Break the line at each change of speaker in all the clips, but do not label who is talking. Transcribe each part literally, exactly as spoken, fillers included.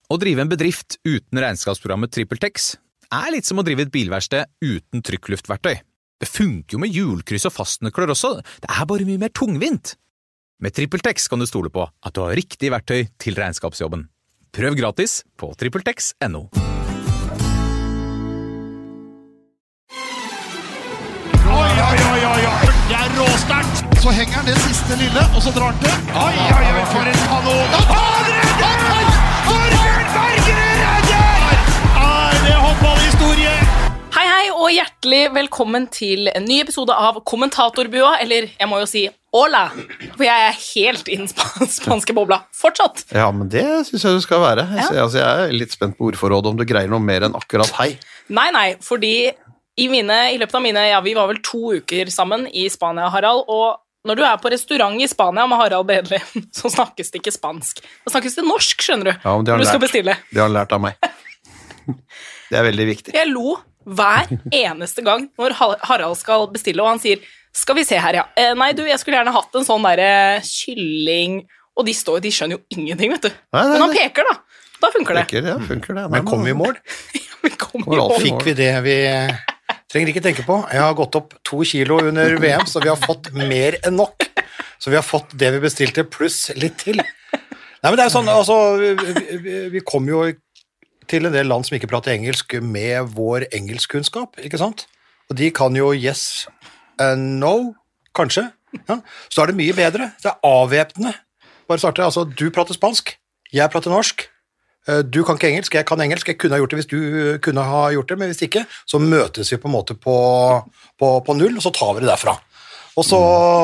Å drive en bedrift uten regnskapsprogrammet TrippelTex er litt som å drive et bilverksted uten trykkluftverktøy. Det funker jo med hjulkryss og fastnøkler også, det er bare mye mer tungvint. Med TrippelTex kan du stole på at du har riktig verktøy til regnskapsjobben. Prøv gratis på trippeltex punktum no.
Oi, oi, oi, oi, oi, det er råstart! Så henger han det siste lille, og så drar han til. Oi, oi, oi, for en kanon! Han redder! Torbjørn Bergerud redder! Nei, det er håndballhistorie!
Hei, hei, og hjertelig velkommen til en ny episode av Kommentatorbua, eller jeg må jo si hola, for jeg er helt i den sp- spanske bobla, fortsatt.
Ja, men det synes jeg du skal være.
Ja.
Så, altså, jeg er litt spent på ordforrådet om du greier noe mer enn akkurat hei.
Nei, nei, fordi i, mine, i løpet av mine, ja, vi var vel to uker sammen i Spania, Harald, og når du er på restaurant i Spania med Harald Bedli, så snakkes det ikke spansk. Da snakkes det norsk, skjønner du,
Ja, men det har
når du
han
skal
lært.
bestille.
Det har han lært av meg. Det er veldig viktig.
Jeg lo hver eneste gang når Ha- Harald skal bestille, og han sier, skal vi se her, ja. Eh, nei, du, jeg skulle gjerne hatt en sånn der eh, kylling, og de står, de skjønner jo ingenting, vet du.
Nei, nei,
Men han
nei.
peker da, da funker det.
Funker, ja, funker det.
Men kom vi i mål?
Vi kommer
Hvor
jo
alt
over.
fikk
Fikk vi det vi trenger ikke tenke på? Jeg har gått opp to kilo under V M, så vi har fått mer enn nok. Så vi har fått det vi bestilte, pluss litt til. Nei, men det er sånn, altså, vi, vi, vi kom jo til en del land som ikke prater engelsk med vår engelskkunnskap, ikke sant? Og de kan jo yes and no, kanskje. Ja. Så er det mye bedre. Det er avvæpnende. Bare starte, altså, du prater spansk, jeg prater norsk. Du kan ikke engelsk, jeg kan engelsk, jeg kunne ha gjort det hvis du kunne ha gjort det, men hvis ikke, så møtes vi på en måte på, på, på null, og så tar vi det derfra. Og så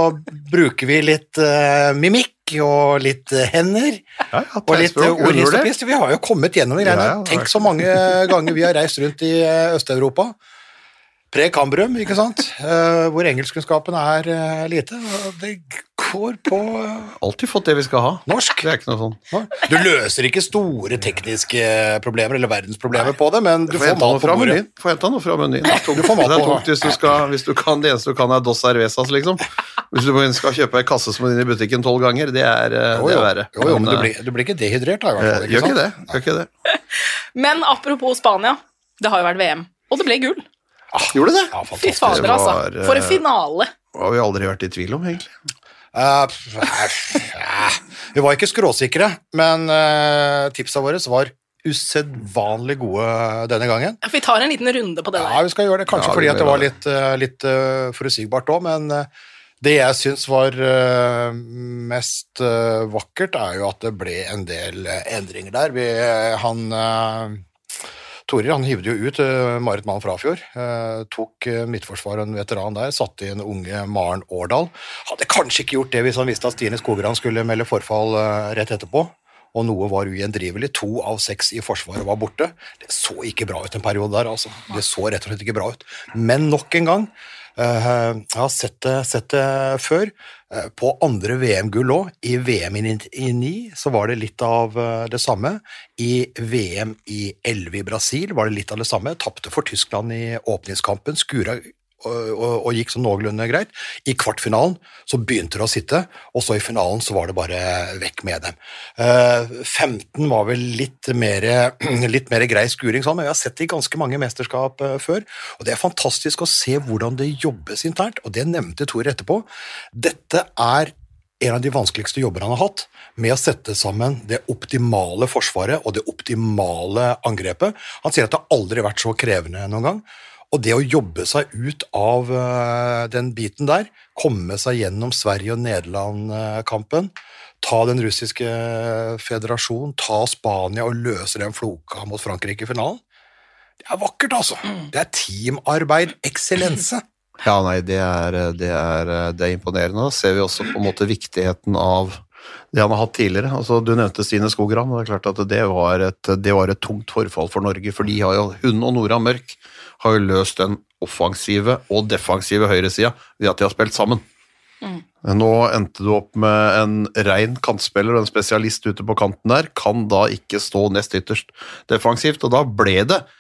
bruker vi litt uh, mimikk, og litt uh, hender,
Ja, ja,
og litt uh,
tegnspråk,
ordlist og
underlig.
pist. Vi har jo kommet gjennom de greiene.
Ja, ja,
Tenk så mange ganger vi har reist rundt i uh, Øst-Europa, pre-Cambrum, ikke sant? Uh, hvor engelskkunnskapen er uh, lite. Og det går på uh,
Alltid fått det vi skal ha.
norsk.
Det er ikke noe sånn.
Du løser ikke store tekniske problemer eller verdensproblemer på det, men du
Du får
får
hente
mat
noe
på
fra
bordet.
menyen. Får hente noe fra menyen. Det er tungt,
Du får mat
det er
på-
tungt hvis, du skal, hvis du kan det eneste du kan er dos cervezas, liksom. Hvis du skal kjøpe en kasse som er inne i butikken tolv ganger, det er, eh,
Jo,
det
jo,
er verre.
jo, jo, men du
eh,
blir, du blir ikke dehydrert da, i hvert
eh,
fall.
Gjør ikke
sant?
det. Gjør ikke det.
Men apropos Spania, det har jo vært V M, og det ble gull.
Gjorde det?
Ja,
Fy
fantastisk.
fader,
Det var,
altså. For en
eh,
finale.
Det har vi aldri vært i tvil om, egentlig.
Eh, pff, eh, vi var ikke skråsikre, men uh, tipsa våre var usedvanlig gode denne gangen.
Ja, for vi tar en liten runde på det
Ja,
der.
vi skal gjøre det, kanskje
Ja, vi
fordi
må
at det
gjøre
var litt, uh, litt uh, forutsigbart også, men uh, det jeg synes var uh, mest uh, vakkert er jo at det ble en del uh, endringer der. Vi, uh, han... Uh, Torir, han hivde jo ut uh, Marit Mann Frafjord, uh, tok uh, midtforsvar en veteran der, satte inn unge Maren Årdal. Hadde kanskje ikke gjort det hvis han visste at Stine Skogran skulle melde forfall uh, rett etterpå, og noe var ugjendrivelig. To av seks i forsvaret var borte. Det så ikke bra ut en periode der, altså. Det så rett og slett ikke bra ut. Men nok en gang, uh, jeg har sett det, sett det før, uh, på andre V M-gull også. I V M i ni så var det litt av uh, det samme. I V M i elleve i Brasil var det litt av det samme. Tappte for Tyskland i åpningskampen, skura og, og, og gikk så noenlunde greit. I kvartfinalen så begynte det å sitte, og så i finalen så var det bare vekk med dem. Uh, femten var vel litt mer, litt mer grei skuring, sånn, men vi har sett det i ganske mange mesterskap uh, før, og det er fantastisk å se hvordan det jobbes internt, og det nevnte Tor etterpå. Dette er en av de vanskeligste jobber han har hatt, med å sette sammen det optimale forsvaret og det optimale angrepet. Han sier at det aldri har vært så krevende noen gang, og det å jobbe seg ut av uh, den biten der, komme seg gjennom Sverige- og Nederland-kampen, ta den russiske federasjonen, ta Spania og løse den floka mot Frankrike i finalen, det er vakkert altså. Det er teamarbeid, eksellense.
Ja, nei, det er, det er, det er imponerende. Da ser vi også på en måte viktigheten av det han har hatt tidligere. Altså, du nevnte Stine Skogran, og det er klart at det var et, det var et tungt forfall for Norge, for de har jo, hun og Nora Mørk har jo løst den offensive og defensive høyresida ved at de har spilt sammen. Mm. Nå endte du opp med en ren kantspiller og en spesialist ute på kanten der, kan da ikke stå nest ytterst defensivt, og da ble det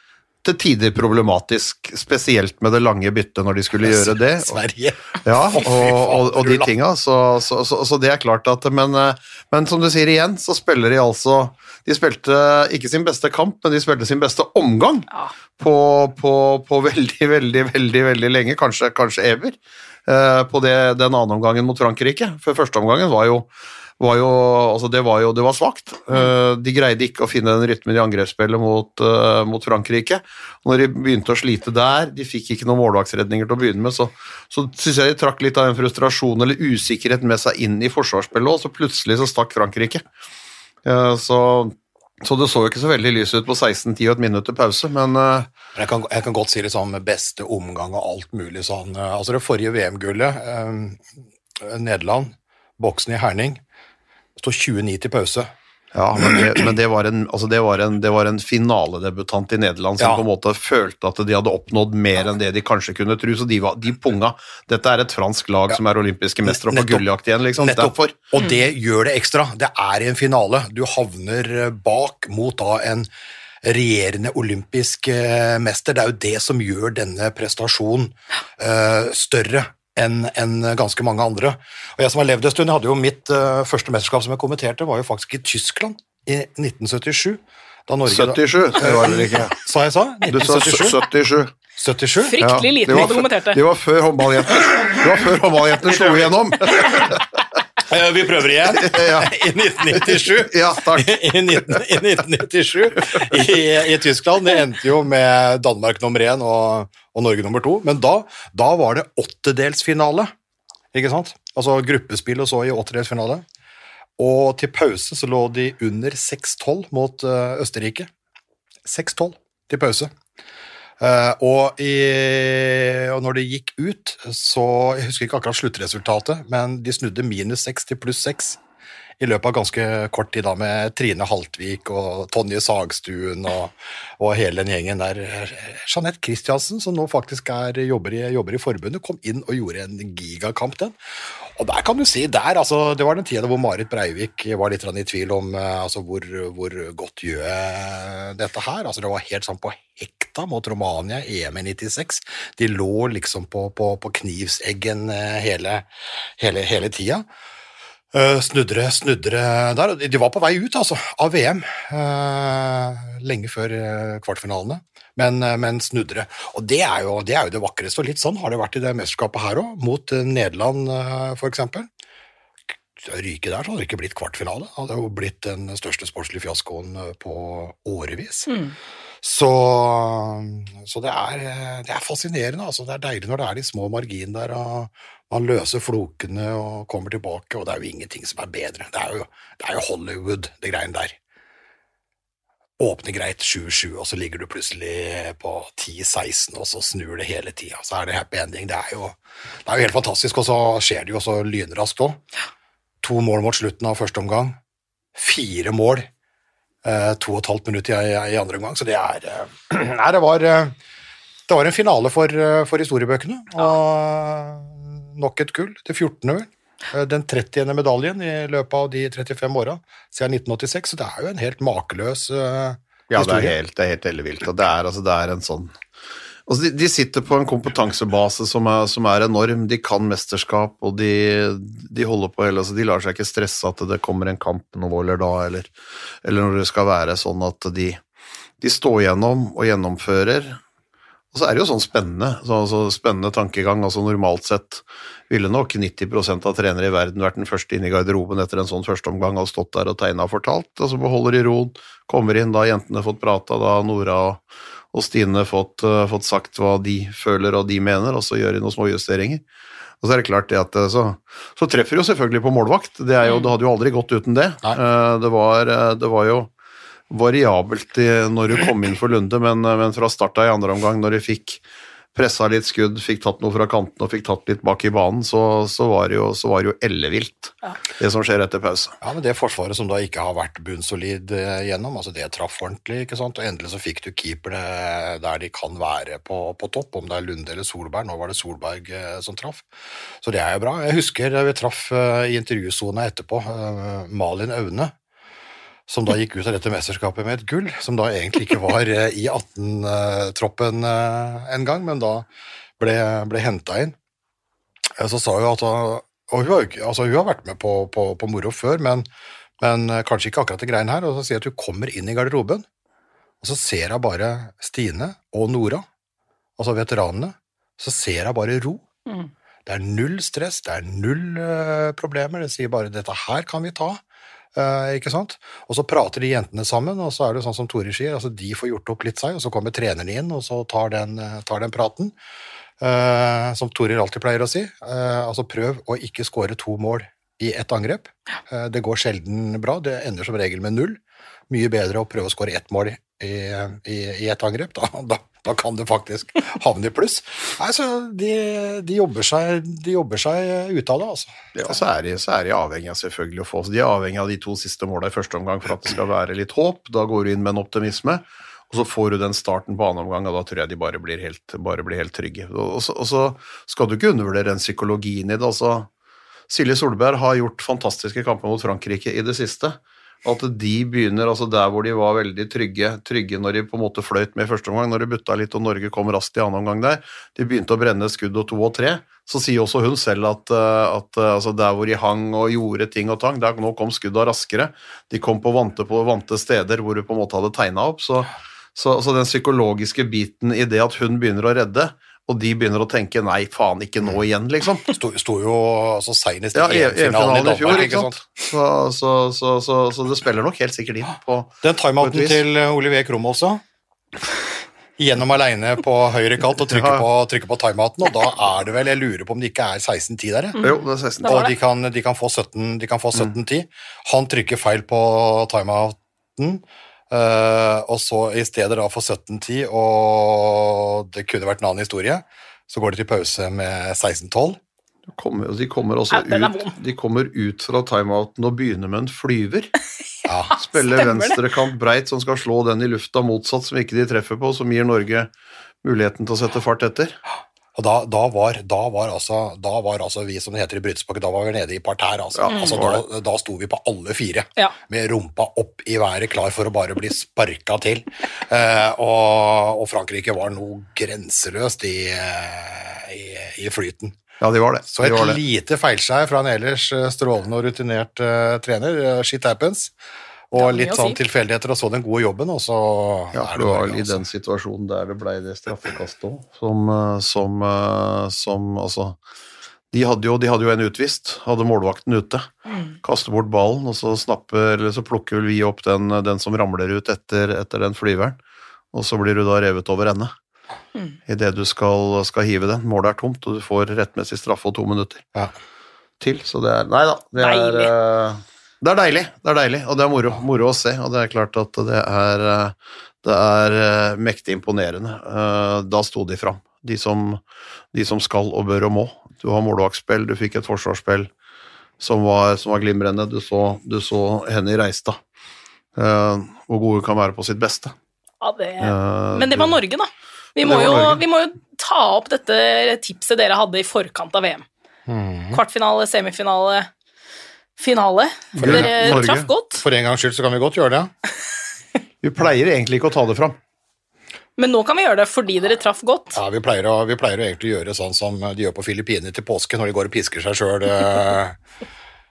til tider problematisk, spesielt med det lange byttet når de skulle gjøre det.
Sverige.
Ja, og, og, og de tinga, så, så, så, så det er klart at, men, men som du sier igjen, så spiller de altså, de spilte ikke sin beste kamp, men de spilte sin beste omgang
Ja.
på, på, på veldig, veldig, veldig, veldig lenge, kanskje, kanskje ever, på det, den annen omgangen mot Frankrike, for første omgangen var jo var jo, altså det var jo, det var svagt. De greide ikke å finne den rytmen i angrepsspillet mot, uh, mot Frankrike. Når de begynte å slite der, de fikk ikke noen målvaktsredninger til å begynne med, så, så synes jeg de trakk litt av en frustrasjon eller usikkerhet med seg inn i forsvarsspillet, og så plutselig så stakk Frankrike. Uh, så, så det så jo ikke så veldig lys ut på seksten ti og et minutt til pause, men... Uh,
jeg, kan, jeg kan godt si litt sånn med beste omgang og alt mulig sånn. Altså det forrige V M-gullet, uh, Nederland, boksen i Herning, stod tjue ni til pause.
Ja, men, det, men det, var en, altså det, var en, det var en finaledebutant i Nederland som ja. på en måte følte at de hadde oppnådd mer enn det de kanskje kunne tro, så de, var, de punga. Dette er et fransk lag ja. som er olympiske mestre og på gulljakt igjen, liksom.
Nettopp. Derfor. Og det gjør det ekstra. Det er en finale. Du havner bak mot da en regjerende olympisk mester. Det er jo det som gjør denne prestasjonen uh, større enn en ganske mange andre. Og jeg som har levd en stund, jeg hadde jo mitt uh, første mesterskap som jeg kommenterte, var jo faktisk i Tyskland i nitten syttisju. Da Norge,
syttisju, det var det ikke.
Sa jeg sa?
Du sa syttisju.
syttisju?
Fryktelig
ja,
liten måte kommenterte.
Det var før håndballjentene. Det var før håndballjentene slo igjennom.
Vi prøver igjen.
Ja.
I nitten nittisju.
Ja, takk.
I, nitten, i nitten nittisju i, i Tyskland. Det endte jo med Danmark nummer én og, og Norge nummer to. Men da, da var det åttedelsfinale, ikke sant? Altså gruppespill og så i åttedelsfinale. Og til pause så lå de under seks tolv mot uh, Østerrike. seks tolv til pause. Uh, og, i, og når det gikk ut, så jeg husker ikke akkurat sluttresultatet, men de snudde minus seks til pluss seks i løpet av ganske kort tid da, med Trine Haltvik og Tonje Sagstuen og, og hele den gjengen der. Jeanette Christiansen, som nå faktisk er, jobber, i, jobber i forbundet, kom inn og gjorde en gigakamp den. Og der kan du si, der, altså, det var den tiden hvor Marit Breivik var litt i tvil om altså, hvor, hvor godt gjør dette her. Altså, det var helt sånn på hekta mot Romania, E M i nittiseks. De lå liksom på, på, på knivseggen hele, hele, hele tida. Uh, snudre, snudre der. De var på vei ut, altså, av V M, uh, lenge før uh, kvartfinalene, men, uh, men snudre. Og det er, jo, det er jo det vakreste, og litt sånn har det vært i det mesterskapet her også, mot uh, Nederland, uh, for eksempel. Ryke der, så hadde det ikke blitt kvartfinale. Det hadde jo blitt den største sportslige fiaskoen uh, på årevis. Mm. Så, så det, er, det er fascinerende, altså. Det er deilig når det er de små marginene der, og man løser flokene og kommer tilbake, og det er jo ingenting som er bedre. Det er jo, det er jo Hollywood, det greiene der. Åpne greit sju sju, og så ligger du plutselig på ti seksten, og så snur det hele tiden. Så er det happy ending. Det er jo, det er jo helt fantastisk, og så skjer det jo så lynraskt også. To mål mot slutten av første omgang. Fire mål. Uh, to og et halvt minutt i, i andre omgang, så det er uh, nei, det var uh, det var en finale for, uh, for historiebøkene, og nok et gull til fjortende vel. Uh, den trettiende medaljen i løpet av de trettifem åra siden nitten åttiseks, så det er jo en helt makeløs uh,
ja,
historie.
Ja, det er helt, det er helt ellevilt, og det er, altså, det er en sånn altså, de, de sitter på en kompetansebase som er, som er enorm, de kan mesterskap, og de, de holder på hele, altså, de lar seg ikke stresse at det kommer en kamp nå eller da, eller, eller når det skal være sånn at de, de står gjennom og gjennomfører, og så er det jo sånn spennende, så, altså, spennende tankegang, altså normalt sett ville nok nitti prosent av trenere i verden vært den første inn i garderoben etter en sånn første omgang, og stått der og tegnet og fortalt, og så beholder de roen, kommer inn, da har jentene fått prata, da Nora og og Stine fått, uh, fått sagt hva de føler og de mener, og så gjør de noen små justeringer. Og så er det klart det at så, så treffer de jo selvfølgelig på målvakt. Det, er jo, det hadde jo aldri gått uten det. Uh, det, var, det var jo variabelt i, når du kom inn for Lunde, men, men fra starten i andre omgang, når de fikk pressa litt skudd, fikk tatt noe fra kanten og fikk tatt litt bak i banen, så, så var det jo, så var det jo ellevilt, ja. Det som skjer etter pause.
Ja, men det forsvaret som da ikke har vært bunnsolid gjennom, altså det traff ordentlig, ikke sant, og endelig så fikk du keeperne der de kan være på, på topp, om det er Lunde eller Solberg, nå var det Solberg som traff, så det er jo bra. Jeg husker vi traff i intervjusona etterpå, Malin Aune, som da gikk ut av dette mesterskapet med et gull, som da egentlig ikke var i atten-troppen en gang, men da ble, ble hentet inn. Så sa hun at og hun har, altså hun har vært med på, på, på moro før, men, men kanskje ikke akkurat det greien her, og så sier at hun kommer inn i garderoben, og så ser hun bare Stine og Nora, altså veteranene, så ser hun bare ro. Mm. Det er null stress, det er null uh, problemer, det sier bare dette her kan vi ta, uh, ikke sant? Og så prater de jentene sammen, og så er det sånn som Tore sier, altså de får gjort opp litt seg, og så kommer trenerne inn, og så tar den, uh, tar den praten, uh, som Tore alltid pleier å si, uh, altså prøv å ikke skåre to mål i ett angrep, uh, det går sjelden bra, det ender som regel med null, mye bedre å prøve å skåre ett mål i, i, i ett angrep, da, da Da kan det faktisk havne i pluss. Nei, så de, de, jobber seg, de jobber seg ut av det, altså.
Ja, så er de, så er de avhengig av selvfølgelig å få. Så de er avhengig av de to siste målene i første omgang for at det skal være litt håp. Da går du inn med en optimisme, og så får du den starten på annen omgang, og da tror jeg de bare blir helt, bare blir helt trygge. Og så, og så skal du ikke undervurdere den psykologien i det. Altså, Silje Solberg har gjort fantastiske kamper mot Frankrike i det siste. At de begynner, altså der hvor de var veldig trygge, trygge når de på en måte fløyt med i første omgang, når de butta litt og Norge kom raskt i annen omgang der, de begynte å brenne skudd og to og tre, så sier også hun selv at, at altså der hvor de hang og gjorde ting og tang, der nå kom skudda raskere, de kom på vante, på vante steder hvor du på en måte hadde tegnet opp, så, så, så den psykologiske biten i det at hun begynner å redde, og de begynner å tenke, nei, faen, ikke nå igjen, liksom.
Sto, sto jo så senest i
ja,
E M-finalen i Danmark,
fjor,
ikke sant?
Så, så, så, så, så det spiller nok helt sikkert inn på
den timeouten til Olivier Krum også, gjennom alene på høyre kant og trykker, ja. på, trykker på timeouten, og da er det vel, jeg lurer på om det ikke er seksten ti der,
mm. Jo, det er seksten ti.
Og de kan, de kan få sytten ti. Mm. Han trykker feil på timeouten, Uh, og så i stedet da for sytten ti, og det kunne vært en annen historie, så går de til pause med seksten tolv.
De kommer, de kommer også ja, ut, de kommer ut fra timeouten og begynner med en flyver. Ja, spiller venstrekant breit som skal slå den i lufta motsatt som ikke de treffer på, som gir Norge muligheten til å sette fart etter.
Og da, da, var, da, var altså, da var altså vi, som det heter i brytespakket, da var vi nede i parterre, altså.
Ja,
altså da, da sto vi på alle fire,
ja.
Med rumpa opp i været, klar for å bare bli sparket til. Eh, og, og Frankrike var noe grenseløst i, i, i flyten.
Ja, de var det.
Så et
de var det.
lite feilskjær fra en ellers strålende og rutinert uh, trener, shit happens. Og litt sånn si. tilfeldigheter, og så den gode jobben, og så
ja, er det var i den situasjonen der det ble det straffekastet også, som, som, som altså, de hadde, jo, de hadde jo en utvist, hadde målvakten ute, mm. kaster bort ballen, og så snapper, eller så plukker vi opp den, den som ramler ut etter, etter den flyveren, og så blir du da revet over ende. Mm. I det du skal, skal hive den, målet er tomt, og du får rettmessig straffe og to minutter
ja.
til, så det er, nei da, det er... Uh, Det er deilig, det er deilig, og det er moro, moro å se, og det er klart at det er, det er mektig imponerende. Da sto de fram, de som, de som skal og bør og må. Du har målvaktspill, du fikk et forsvarsspill som var, som var glimrende, du så, du så henne i Reistad, hvor gode kan være på sitt beste.
Ja, det... Men det var Norge da. Vi må, jo, vi må jo ta opp dette tipset dere hadde i forkant av V M. Mm. Kvartfinale, semifinale... Finale, for dere Norge. Traff godt.
For en gangs skyld så kan vi godt gjøre det.
Vi pleier egentlig ikke å ta det fram.
Men nå kan vi gjøre det fordi dere traff godt.
Ja, vi pleier å, vi pleier å egentlig gjøre sånn som de gjør på Filippinene til påske, når de går og pisker seg selv eh,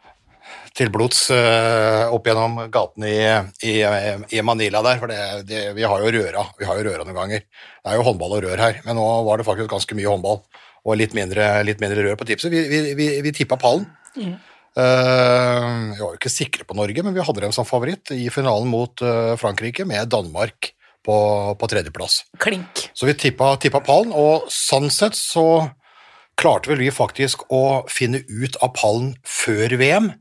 til blods eh, opp gjennom gaten i, i, i Manila der, for det, det, vi har jo røra, vi har jo røra noen ganger. Det er jo håndball og rør her, men nå var det faktisk ganske mye håndball, og litt mindre, litt mindre rør på tipset. Vi, vi, vi, vi tippet pallen. Mm. Uh, vi var jo ikke sikre på Norge, men vi hadde dem som favoritt i finalen mot uh, Frankrike med Danmark på, på tredjeplass.
Klink.
Så vi tippet, tippet pallen, og sånn sett så klarte vel vi faktisk å finne ut av pallen før V M,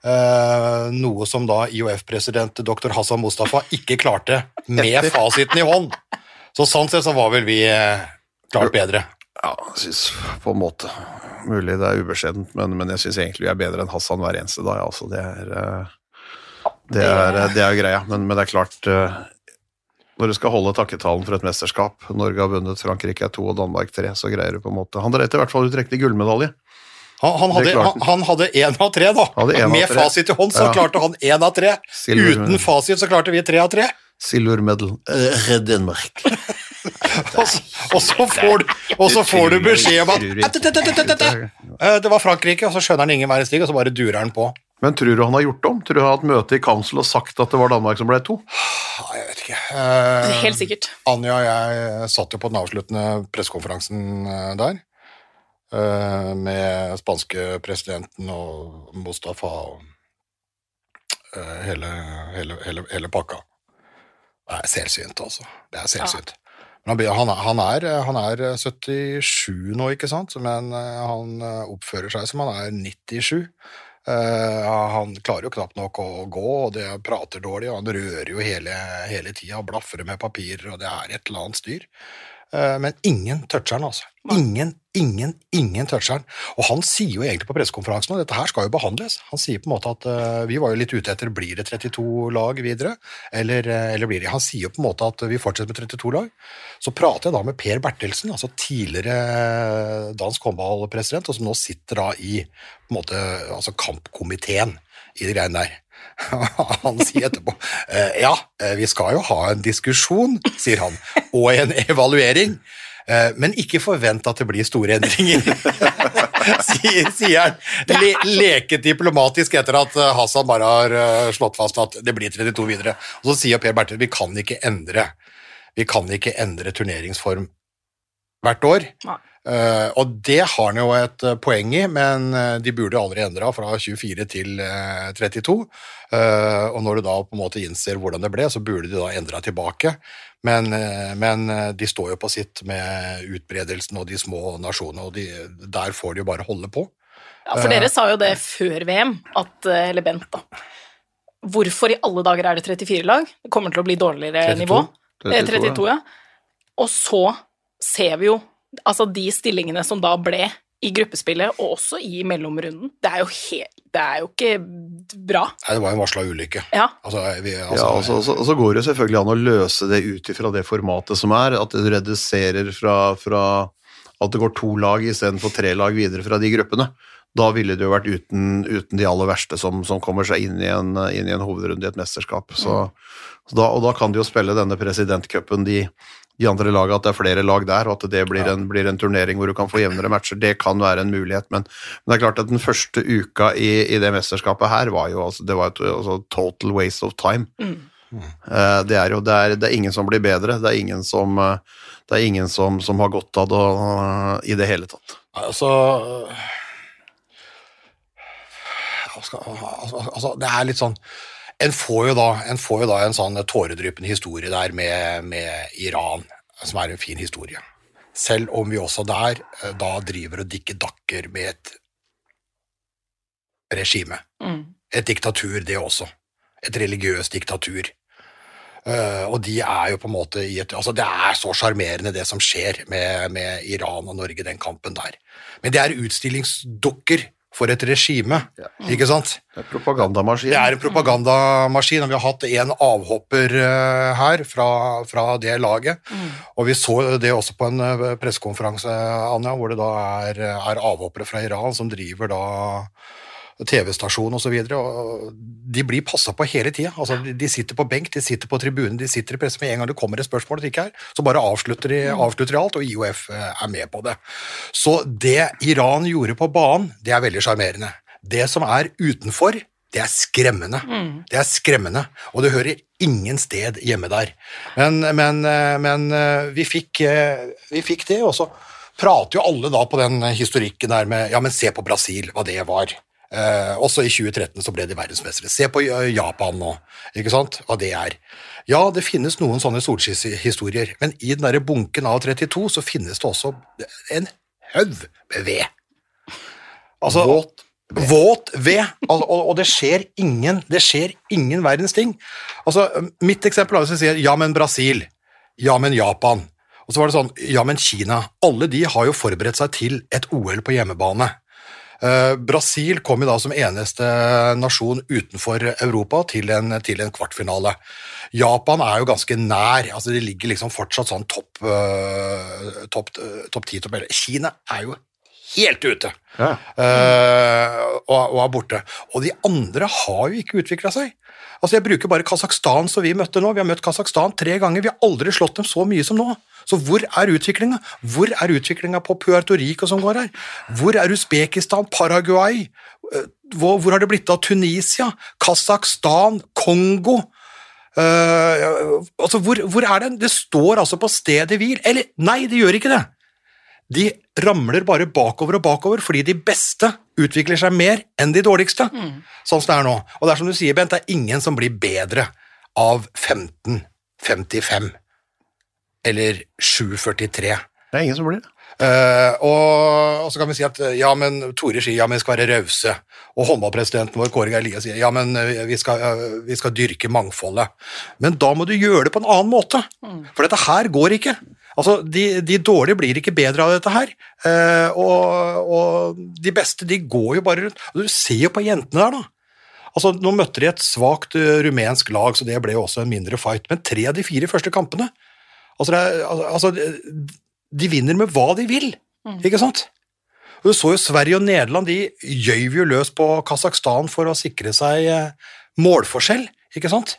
uh, noe som da I O F-president doktor Hassan Mustafa ikke klarte med fasiten i hånd. Så sånn sett så var vel vi uh, klart bedre.
Ja, jeg synes på en måte mulig det er ubeskjedent, men, men jeg synes egentlig vi er bedre enn Hassan hver eneste dag, altså det er det er, det er greia, men, men det er klart når du skal holde takketalen for et mesterskap, Norge har vunnet, Frankrike er to og Danmark tre, så greier du på en måte, han dreide I hvert fall utrekte gullmedalje.
Han, han, hadde, han, han hadde en av tre, da. Med tre. Fasit i hånd så ja. Klarte han en av tre. Silver Uten medal. Fasit så klarte vi tre av tre.
Silver medal. Uh, Danmark.
og, og så får du, og så får du beskjed om at det var Frankrike, og så skjønner han ingen verdens ting, og så bare durer han på.
Men tror du han har gjort om? Tror du han har hatt møte i council og sagt at det var Danmark som ble to?
Jeg vet ikke. Uh,
Helt sikkert.
Anja og jeg satt jo på den avsluttende pressekonferansen der, uh, med spanske presidenten og Mustafa og uh, hele, hele, hele, hele pakka. Det er selvsynt, altså. Det er selvsynt. Ja. Men han, han, er, han er syttisju nå, ikke sant? Men han oppfører seg som han er nittisju. Uh, han klarer jo knapt nok å gå, og det prater dårlig, og han rører jo hele, hele tiden, blaffer med papirer, og det er et eller annet styr. Uh, men ingen toucher han, altså. Ingen, ingen, ingen toucher han. Og han sier jo egentlig på pressekonferansen, og dette her skal jo behandles. Han sier på en måte at uh, vi var jo litt ute etter, blir det trettito lag videre? Eller, eller blir det? Han sier jo på en måte at vi fortsetter med trettito lag. Så prater jeg da med Per Bertelsen, altså tidligere dansk håndballpresident, og som nå sitter da i på en måte, altså kampkomiteen i de greiene der. Han sier etterpå, ja, vi skal jo ha en diskusjon, sier han, og en evaluering, men ikke forvent at det blir store endringer, sier, sier han, Le, leket diplomatisk etter at Hassan bare har slått fast at det blir trettito videre. Og så sier Per Bertelsen, vi kan ikke endre, vi kan ikke endre turneringsform hvert år. Nei. Uh, og det har han jo et uh, poeng i, men uh, de burde aldri endre fra tjuefire til uh, trettito, uh, og når du da på en måte innser hvordan det ble, så burde de da endre tilbake, men, uh, men uh, de står jo på sitt med utbredelsen og de små nasjonene, og de, der får de jo bare holde på.
Ja, for dere uh, sa jo det før V M, at, eller Bent da, hvorfor i alle dager er det trettifire lag? Det kommer til å bli dårligere trettito, nivå. trettito, trettito ja. Og så ser vi jo altså de stillingene som da ble i gruppespillet, og også i mellomrunden, det er jo, helt, det er jo ikke bra.
Nei, det var en varslet ulykke.
Ja.
Altså, vi, altså,
ja, og så, og, så, og så går det selvfølgelig an å løse det ut fra det formatet som er, at det reduserer fra, fra at det går to lag i stedet for tre lag videre fra de gruppene. Da ville det jo vært uten, uten de aller verste som, som kommer seg inn i en, inn i en hovedrunde i et mesterskap. Så, mm. så da, og da kan de jo spille denne presidentcupen, de de andre lagene, at det er flere lag der, og at det blir, ja. en, blir en turnering hvor du kan få jevnere matcher, det kan være en mulighet, men, men det er klart at den første uka i, i det mesterskapet her var jo, altså, det var et altså, total waste of time. Mm. Uh, det er jo, det er, det er ingen som blir bedre, det er ingen som, uh, det er ingen som, som har godt av det uh, i det hele tatt.
Altså, altså, altså, det er litt sånn, En får, jo da, en får jo da en sånn tåredryppende historie der med, med Iran, som er en fin historie. Selv om vi også der da driver og dikker dakker med et regime. Mm. Et diktatur, det også. Et religiøst diktatur. Uh, og de er jo på en måte i et, altså det er så charmerende det som skjer med, med Iran og Norge, den kampen der. Men det er utstillingsdukker for et regime, ja. Ikke sant?
Det er propagandamaskin.
Det er en propagandamaskin, og vi har hatt en avhopper uh, her fra, fra det laget, mm. og vi så det også på en uh, pressekonferanse, Anja, hvor det da er, er avhoppere fra Iran som driver da T V-stasjon og så videre, og de blir passet på hele tiden. Altså, de sitter på benk, de sitter på tribunen, de sitter i presse med en gang det kommer et spørsmål det ikke er, så bare avslutter de, avslutter de alt, og I O F er med på det. Så det Iran gjorde på banen, det er veldig charmerende. Det som er utenfor, det er skremmende. Mm. Det er skremmende, og det hører ingen sted hjemme der. Men, men, men vi, fikk, vi fikk det, og så prater jo alle da på den historikken der med, ja, men se på Brasil, hva det var. Eh, også i tjue tretten så ble de verdensmestere. Se på Japan nå, ikke sant? Hva det er. Ja, det finnes noen sånne solskisshistorier, men i den der bunken av trettito så finnes det også en høv med ved. Altså, våt ved. Våt ved, altså, og, og det skjer ingen, det skjer ingen verdens ting. Altså, mitt eksempel er å si, ja, men Brasil, ja, men Japan, og så var det sånn, ja, men Kina, alle de har jo forberedt seg til et O L på hjemmebane. Uh, Brasil kom jo da som eneste nasjon utenfor Europa til en, til en kvartfinale. Japan er jo ganske nær, altså de ligger liksom fortsatt sånn topp uh, topp, uh, topp ti, topp elleve. Kina er jo helt ute.
Ja.
Uh, og, og er borte. Og de andre har jo ikke utviklet seg. Altså jeg bruker bare Kazakhstan som vi møtte nå. Vi har møtt Kazakhstan tre ganger. Vi har aldri slått dem så mye som nå. Så hvor er utviklingen? Hvor er utviklingen på Puerto Rico som går her? Hvor er Uzbekistan, Paraguay? Hvor, hvor har det blitt av Tunisia? Kazakhstan, Kongo? Uh, altså hvor, hvor er det? Det står altså på stedet hvil. Eller, nei, det gjør ikke det. De ramler bare bakover og bakover, fordi de beste utvikler seg mer enn de dårligste, mm. sånn som det er nå. Og det er som du sier, Bent, det er ingen som blir bedre av femten femtifem eller sju førtitre.
Det er ingen som blir det.
Uh, og, og så kan vi si at ja, men Tore sier ja, men vi skal være rause, og håndballpresidenten vår Kåre Geir Lia sier ja, men vi skal, uh, vi skal dyrke mangfoldet. Men da må du gjøre det på en annen måte, mm. for dette her går ikke. Altså, de, de dårlige blir ikke bedre av dette her, uh, og, og de beste, de går jo bare rundt. Og du ser jo på jentene der da. Altså, nå møtte de et svagt uh, rumensk lag, så det ble jo også en mindre fight, men tre av de fire første kampene, altså, det er, altså de vinner med hva de vil, mm. ikke sant? Og du så jo Sverige og Nederland, de gjøv jo løs på Kazakhstan for å sikre seg uh, målforskjell, ikke sant?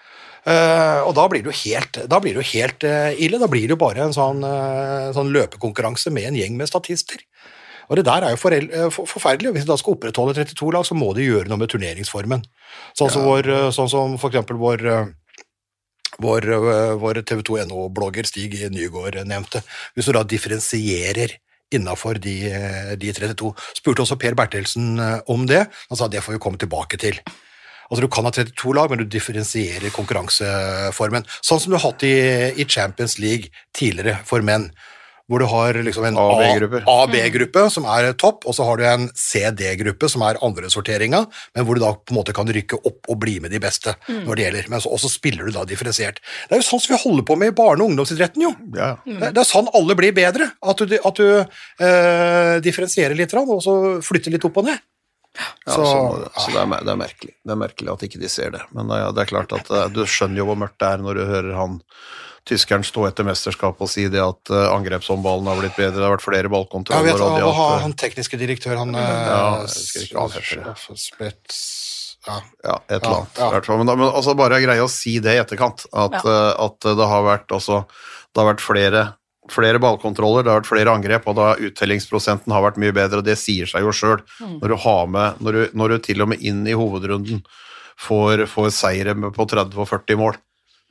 Uh, og da blir det jo helt, da blir det jo helt uh, ille, da blir det jo bare en sånn, uh, sånn løpekonkurranse med en gjeng med statister. Og det der er jo forel- uh, for, forferdelig, hvis de da skal opprettholde trettito lag, så må de gjøre noe med turneringsformen. Sånn som, ja. vår, uh, sånn som for eksempel vår, uh, vår, uh, vår T V to N O-blogger Stig Nygaard nevnte. Hvis du da differensierer innenfor de, de trettito, spurte også Per Bertelsen uh, om det, han sa det får vi komme tilbake til. Altså, du kan ha trettito lag, men du differensierer konkurranseformen. Sånn som du har hatt i, i Champions League tidligere for menn, hvor du har liksom en A B-gruppe som er topp, og så har du en C D-gruppe som er andre sorteringa, men hvor du da på en måte kan rykke opp og bli med de beste mm. når det gjelder. Men så, og så spiller du da differensiert. Det er jo sånn som vi holder på med i barne- og ungdomsidretten, jo. Ja. Mm. Det, det er sånn alle blir bedre, at du, at du eh, differensierer litt, og så flytter litt opp og ned.
Ja, så, så, så det, er, det er merkelig det er merkelig at ikke de ser det, men ja, det er klart at du skjønner jo hvor mørkt det er når du hører han tyskeren stå etter mesterskap og si det at uh, angrepshåndballen har blitt bedre, det har vært flere ballkontroller.
Jeg vet,
og det
at,
at,
han tekniske direktør, han
ja, jeg husker ikke avhørte
Spets ja.
ja, et eller annet ja, ja. Men, men altså bare greie å si det i etterkant at, ja. uh, at det har vært også, det har vært flere flere ballkontroller, det har vært flere angrep, og da uttellingsprosenten har vært mye bedre, og det sier seg jo selv. Mm. Når du har med, når du, når du til og med inn i hovedrunden får, får seire på tretti og førti mål,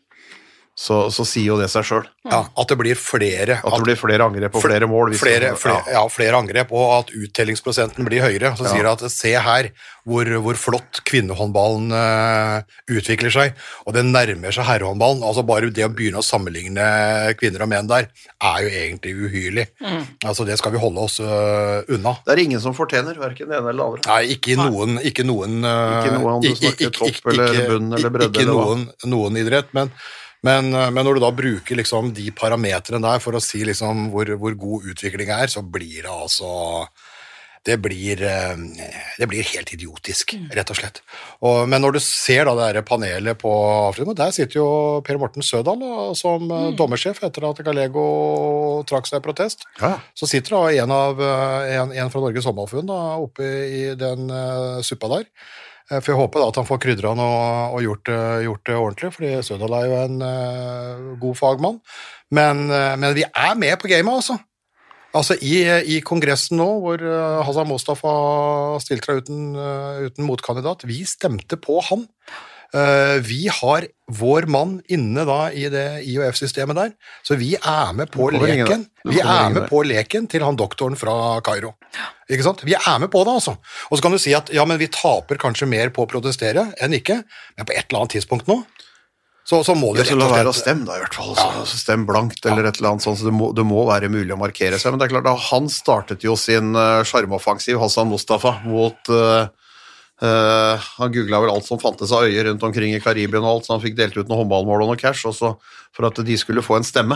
så, så sier jo det seg selv.
Ja, at det blir flere.
At det blir flere angrep og flere mål.
Flere, flere, ja. ja, flere angrep, og at uttellingsprosenten blir høyere. Så ja. sier det at se her hvor, hvor flott kvinnehåndballen uh, utvikler seg, og det nærmer seg herrehåndballen. Altså bare det å begynne å sammenligne kvinner og menn der, er jo egentlig uhyrlig. Mm. Altså det skal vi holde oss uh, unna.
Det er ingen som fortjener, hverken det ene eller det andre.
Nei, ikke i noen, ikke noen, uh,
ikke noen du snakker topp eller bunn eller bredde.
Ikke noen, noen idrett, men Men, men når du da bruker liksom de parametrene der for å si liksom hvor, hvor god utvikling er, så blir det altså det blir, det blir helt idiotisk, rett og slett. Og, men når du ser da det her panelet på Afrika, der sitter jo Per Morten Sødal da, som mm. dommersjef etter at Galego trakk seg i protest. Ja. Så sitter da en, av, en, en fra Norges håndballforbund oppe i den uh, suppa der. For jeg håper da at han får krydret han og, og gjort, gjort det ordentlig, fordi Sødal er jo en uh, god fagmann. Men, uh, men vi er med på gamet, altså. Altså i, i kongressen nå, hvor uh, Hassan Mustafa stilte seg uten, uh, uten motkandidat, vi stemte på han. Uh, vi har vår mann inne da i det I O F-systemet der, så vi er med på leken. Vi er med på leken til han doktoren fra Kairo. Ikke sant? Vi er med på det, altså. Og så kan du si at ja, men vi taper kanskje mer på å protestere enn ikke, men på et eller annet tidspunkt nå, så, så må det rett og slett...
La være å stemme da, i hvert fall. Ja. Så stem blankt eller ja. et eller annet sånt, så det må, det må være mulig å markere seg. Men det er klart, da, han startet jo sin uh, sjarmoffensiv, Hassan Mustafa, mot... Uh, Uh, han googlet vel alt som fantes av øyer rundt omkring i Karibien og alt, så han fikk delt ut noen håndballmål og noe cash, også for at de skulle få en stemme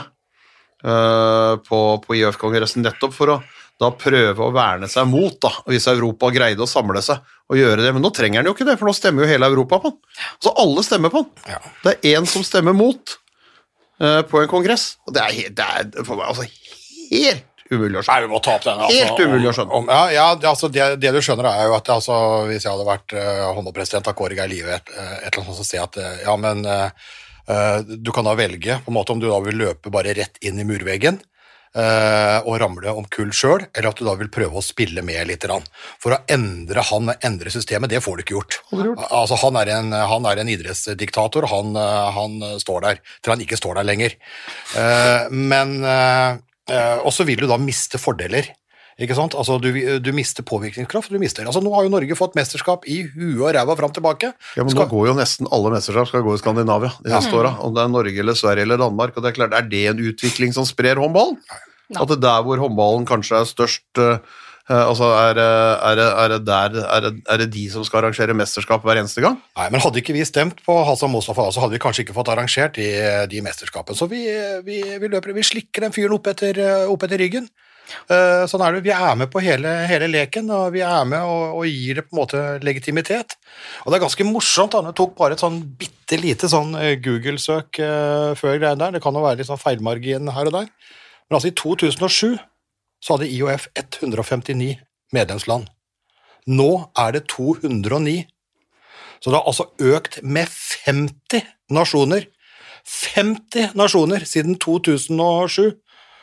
uh, på, på I O F-kongressen, nettopp for å da prøve å verne seg mot, da, hvis Europa greide å samle seg og gjøre det. Men nå trenger han jo ikke det, for nå stemmer jo hele Europa på han. Så alle stemmer på han. Ja. Det er en som stemmer mot uh, på en kongress, og det er, helt, det er for meg altså helt umulig å
Nei,
skjønne.
vi må ta opp den. Altså,
Helt umulig å skjønne.
Om, ja, ja det, altså, det, det du skjønner er jo at altså, hvis jeg hadde vært uh, håndballpresident av Kåre Geir Live, et, uh, et eller annet sånt, så sier jeg at uh, ja, men uh, uh, du kan da velge på en måte om du da vil løpe bare rett inn i murveggen uh, og ramle om kull selv, eller at du da vil prøve å spille med litt. Rann. For å endre han, endre systemet, det får du ikke gjort. gjort. Altså, han er en, han er en idrettsdiktator, han, han står der, til han ikke står der lenger. Uh, men... Uh, Uh, og så vil du da miste fordeler, ikke sant? Altså du, du mister påvirkningskraft, du mister, altså nå har jo Norge fått mesterskap i huet og ræva frem tilbake.
Ja, men skal... nå går jo nesten alle mesterskap skal gå i Skandinavia de neste ja. åra, om det er Norge eller Sverige eller Danmark, og det er klart, er det en utvikling som sprer håndballen? No. At det der hvor håndballen kanskje er størst, uh, altså er, er, det, er, det der, er, det, er det de som skal arrangere mesterskap hver eneste gang?
Nei, men hadde ikke vi stemt på Hassan Mustafa, så hadde vi kanskje ikke fått arrangert de, de mesterskapene. Så vi, vi, vi løper, vi slikker den fyren opp etter, opp etter ryggen. Uh, sånn er det. Vi er med på hele, hele leken, og vi er med og, og gir det på en måte legitimitet. Og det er ganske morsomt, da. Jeg tok bare et sånn bitte lite sånn Google-søk uh, før greien der. Det kan jo være litt sånn feilmargin her og der. Men altså i to tusen og sju så hadde I O F ett hundre og femtini medlemsland. Nå er det to hundre og ni. Så det har altså økt med femti nasjoner. femti nasjoner siden to tusen og sju.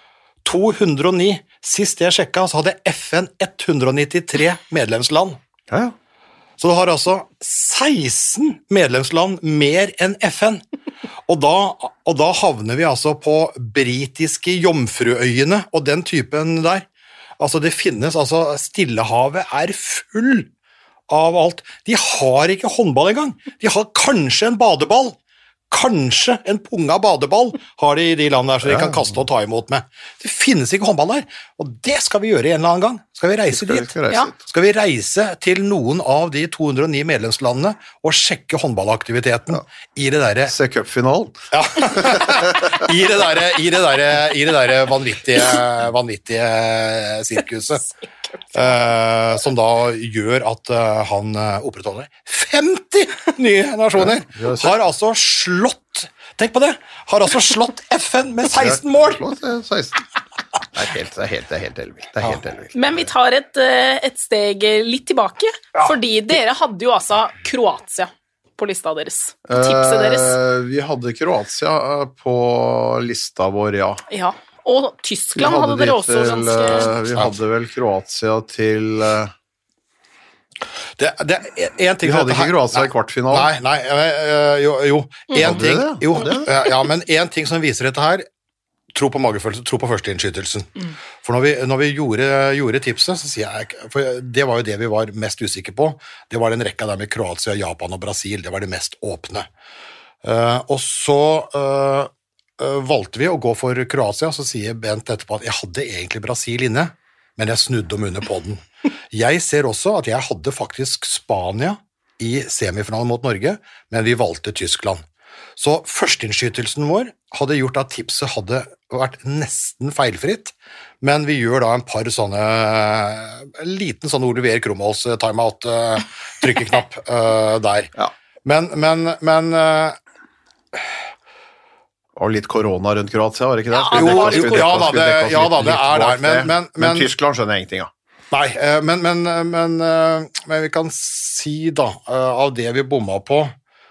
to hundre og ni. Sist jeg sjekket, så hadde F N ett hundre og nittitre medlemsland.
Ja, ja.
Så det har altså seksten medlemsland mer enn F N. Og da, og da havner vi altså på britiske Jomfruøyene og den typen der. Altså det finnes, altså Stillehavet er full av alt. De har ikke håndball engang. De har kanskje en badeball. Kanskje en punga badeball har de i de landene der, så de kan kaste og ta imot med. Det finnes ikke håndball der, og det skal vi gjøre en eller annen gang. Skal vi reise
skal,
dit?
Skal, reise
ja.
dit.
Skal vi reise til noen av de to hundre og ni medlemslandene og sjekke håndballaktiviteten ja. i det derre...
Se cupfinalen.
Ja. I det derre i det derre i det derre vanvittige, vanvittige sirkuset. Uh, som da gjør at uh, han uh, opprettholder femti nye nasjoner. Ja, har altså slått, tenk på det, har altså slått F N med seksten mål.
Slått, ja, seksten. Det er helt, det er helt, det er helt elvilt. Det er helt elvilt.
Men vi tar et, et steg litt tilbake, ja. fordi dere hadde jo altså Kroatia på lista deres. Tipset deres.
Uh, vi hadde Kroatia på lista vår, ja.
Ja. Og Tyskland hadde, hadde dere også
til,
ganske...
Vi hadde vel Kroatia til...
Det, det er en ting...
Vi hadde ikke Kroatia i kvartfinalen.
Nei, nei, jo, jo. En
mm.
ting, jo ja, men en ting som viser dette her, tro på magefølelse, tro på førsteinnskytelsen. Mm. For når vi, når vi gjorde, gjorde tipset, så sier jeg, for det var jo det vi var mest usikre på, det var den rekka der med Kroatia, Japan og Brasil, det var det mest åpne. Uh, og så... Uh, valgte vi å gå for Kroatia, så sier Bent etterpå at jeg hadde egentlig Brasil inne, men jeg snudde om under på den. Jeg ser også at jeg hadde faktisk Spania i semifinalen mot Norge, men vi valgte Tyskland. Så førsteinnskytelsen vår hadde gjort at tipset hadde vært nesten feilfritt, men vi gjør da en par sånne, en liten sånn Olivier Krumholz timeout trykkeknapp uh, der. Ja. Men, men, men uh,
og litt korona rundt Kroatia, var det ikke det?
Ja, jo, jo, ja, da, det, ja da, det er der, men, men, men,
men Tyskland skjønner jeg ingenting av.
Nei, men, men, men, men vi kan si da, av det vi bomma på,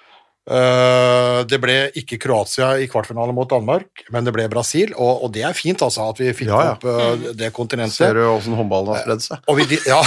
det ble ikke Kroatia i kvartfinalen mot Danmark, men det ble Brasil, og, og det er fint altså, at vi fikk ja, ja. opp det kontinentet.
Ser du hvordan håndballen har spredd seg?
Og vi, ja.